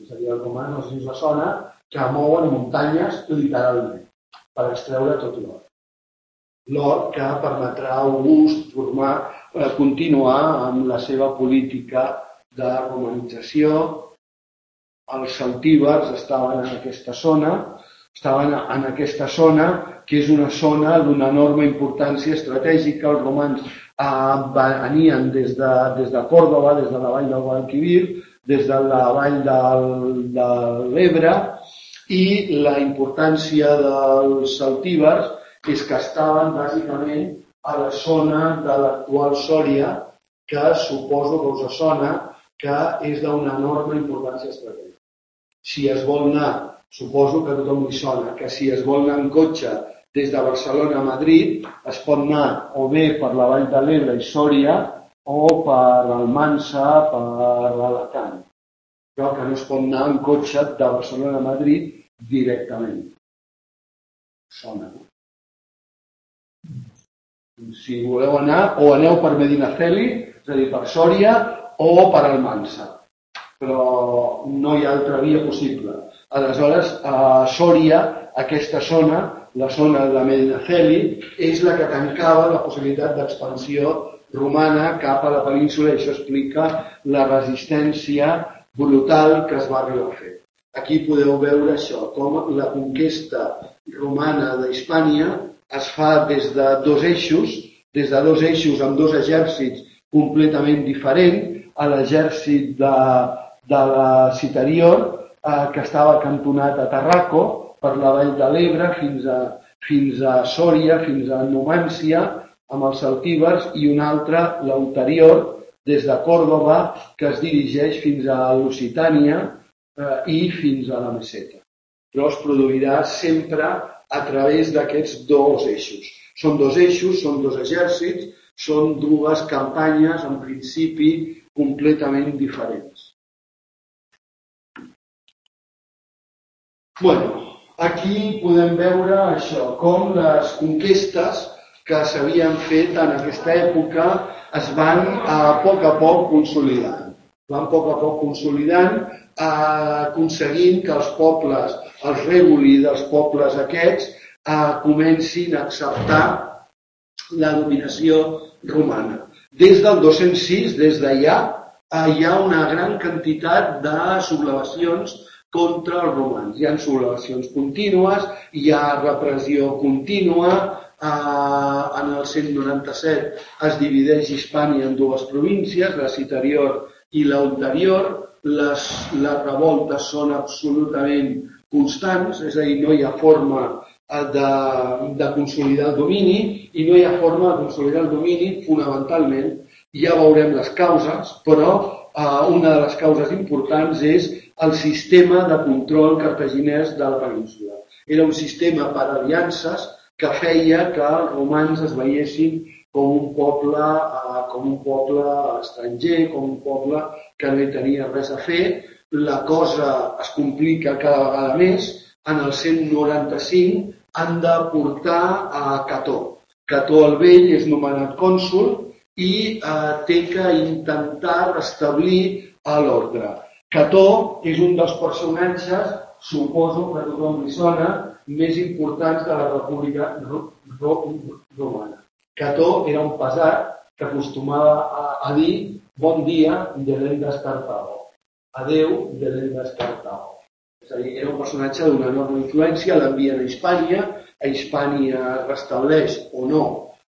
seria els romans, no sé si us sona, que mouen muntanyes literalment per extreure tot l'or. L'or que permetrà a August formar, eh, continuar amb la seva política de romanització. Els celtibers estaven en aquesta zona, estaven en aquesta zona, que és una zona d'una enorme importància estratègica. Els romans eh, venien des de, des de Còrdova, des de la vall del Guadalquivir, des de la vall del, de l'Ebre, i la importància dels celtibers és que estaven bàsicament a la zona de l'actual Sòria, que suposo que us sona, que és d'una enorme importància estratègica. Si es vol anar, suposo que a tothom li sona, que si es vol anar en cotxe des de Barcelona a Madrid, es pot anar o bé per la Vall de l'Ebre i Sòria o per Almansa, per Alacant. Però que no es pot anar en cotxe de Barcelona a Madrid directament. Sona, no? Si voleu anar, o aneu per Medinaceli, és a dir, per Sòria, o per Almansa. Però no hi ha altra via possible. Aleshores, a Sòria, aquesta zona, la zona de Medinaceli, és la que tancava la possibilitat d'expansió romana cap a la península, i això explica la resistència brutal que es va arribar a fer. Aquí podeu veure això, com la conquesta romana d'Hispània es fa des de dos eixos, des de dos eixos amb dos exèrcits completament diferents, a l'exèrcit de, de la Citerior, eh, que estava acantonat a Tarraco, per la vall de l'Ebre, fins a, fins a Sòria, fins a Numància, amb els celtibers, i un altre, l'ulterior, des de Còrdova, que es dirigeix fins a Lusitània eh, i fins a la Meseta. Però es produirà sempre a través d'aquests dos eixos. Són dos eixos, són dos exèrcits, són dues campanyes, en principi, completament diferents. Bueno, aquí podem veure això, com les conquestes que s'havien fet en aquesta època es van a poc a poc consolidant. Van a poc a poc consolidant, aconseguint que els pobles, els règuli dels pobles aquests, eh, comencin a acceptar la dominació romana. Des del dos-cents sis, des d'allà, eh, hi ha una gran quantitat de sublevacions contra els romans. Hi ha sublevacions contínues, hi ha repressió contínua. Eh, en el cent noranta-set es divideix Hispània en dues províncies, la Citerior i la Ulterior. Les, les revoltes són absolutament constants, és a dir, no hi ha forma de, de consolidar el domini, i no hi ha forma de consolidar el domini fonamentalment, ja veurem les causes, però eh, una de les causes importants és el sistema de control cartaginès de la península. Era un sistema per aliances que feia que els romans es veiessin com un poble, eh, com un poble estranger, com un poble que no hi tenia res a fer. La cosa es complica cada vegada més. En el cent noranta-cinc han de portar a Cató. Cató el Vell és nomenat cònsol i eh, té que intentar restablir l'ordre. Cató és un dels personatges, suposo que a tothom li sona, més importants de la República Romana. Cató era un pesat que acostumava a, a dir bon dia de l'Endes Cartago. Adeu de l'Endes Cartago. És a dir, era un personatge d'una enorme influència, l'envien a Hispània, a Hispània restableix o no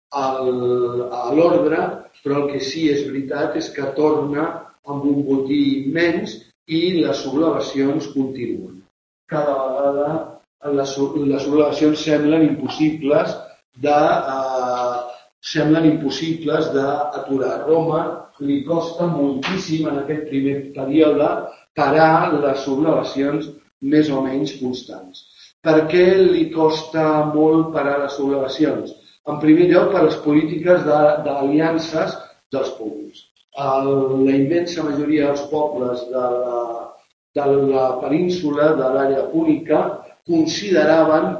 l'ordre, però el que sí és veritat és que torna amb un botí immens i les sublevacions continuen. Cada vegada les, les sublevacions semblen impossibles de eh, semblen impossibles d'aturar. Roma li costa moltíssim en aquest primer període parar les sublevacions més o menys constants. Per què li costa molt parar les sublevacions? En primer lloc, per les polítiques d'aliances dels pobles. El, la immensa majoria dels pobles de la, de la península, de l'àrea púnica, consideraven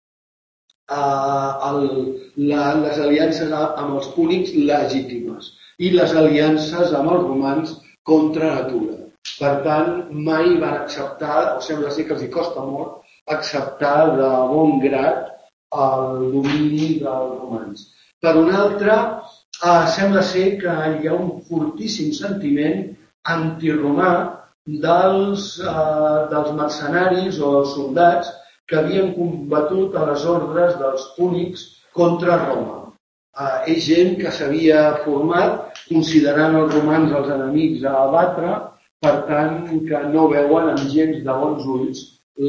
eh, el, la, les aliances amb els púnics legítimes i les aliances amb els romans contra natura. Per tant, mai van acceptar, o sembla ser que els hi costa molt, acceptar de bon grat el domini dels romans. Per una altra, eh, sembla ser que hi ha un fortíssim sentiment antiromà dels, eh, dels mercenaris o dels soldats que havien combatut a les ordres dels púnics contra Roma. Eh, és gent que s'havia format considerant els romans els enemics a abatre, per tant que no veuen amb gens de bons ulls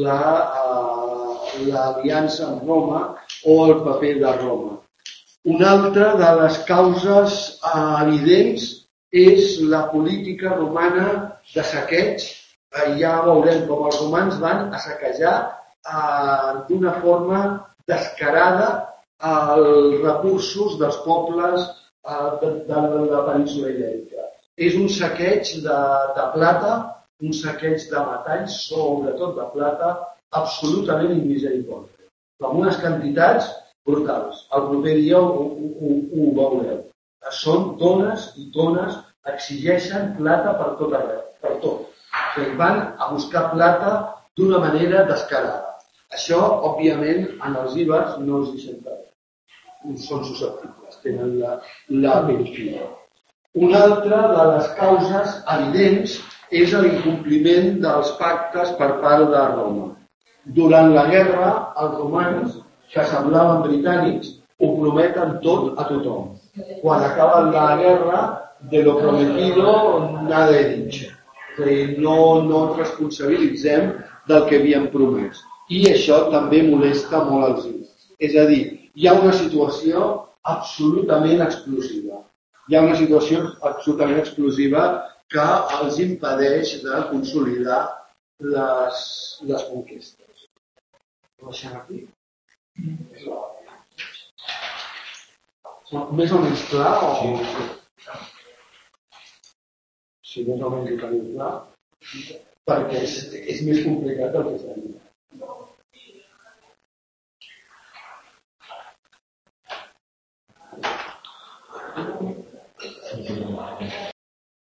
l'aliança la, eh, amb Roma o el paper de Roma. Una altra de les causes eh, evidents és la política romana de saqueig. Eh, ja veurem com els romans van a saquejar eh, d'una forma descarada els recursos dels pobles eh, de, de la península ibèrica. És un saqueig de, de plata, un saqueig de metalls, sobretot de plata, absolutament inmisericòrdia, amb unes quantitats brutals. El proper dia ho, ho, ho, ho veureu. Són tones i tones, exigeixen plata per tot arreu, per tot. O sigui, van a buscar plata d'una manera descarada. Això, òbviament, en els ibers no els hi senta bé. Són susceptibles, tenen la, la pell fina. Una altra de les causes evidents és l'incompliment dels pactes per part de Roma. Durant la guerra, els romans, que semblaven britànics, ho prometen tot a tothom. Quan acaba la guerra, de lo prometido nada he dicho. És a dir, no, no ens responsabilitzem del que havíem promès. I això també molesta molt als ibers. És a dir, hi ha una situació absolutament explosiva. Hi ha una situació absolutament explosiva que els impedeix de consolidar les, les conquestes. Ho deixem aquí? Més o menys clar? O... Sí, més o menys ho tenim clar, perquè és, és més complicat el que s'ha dit.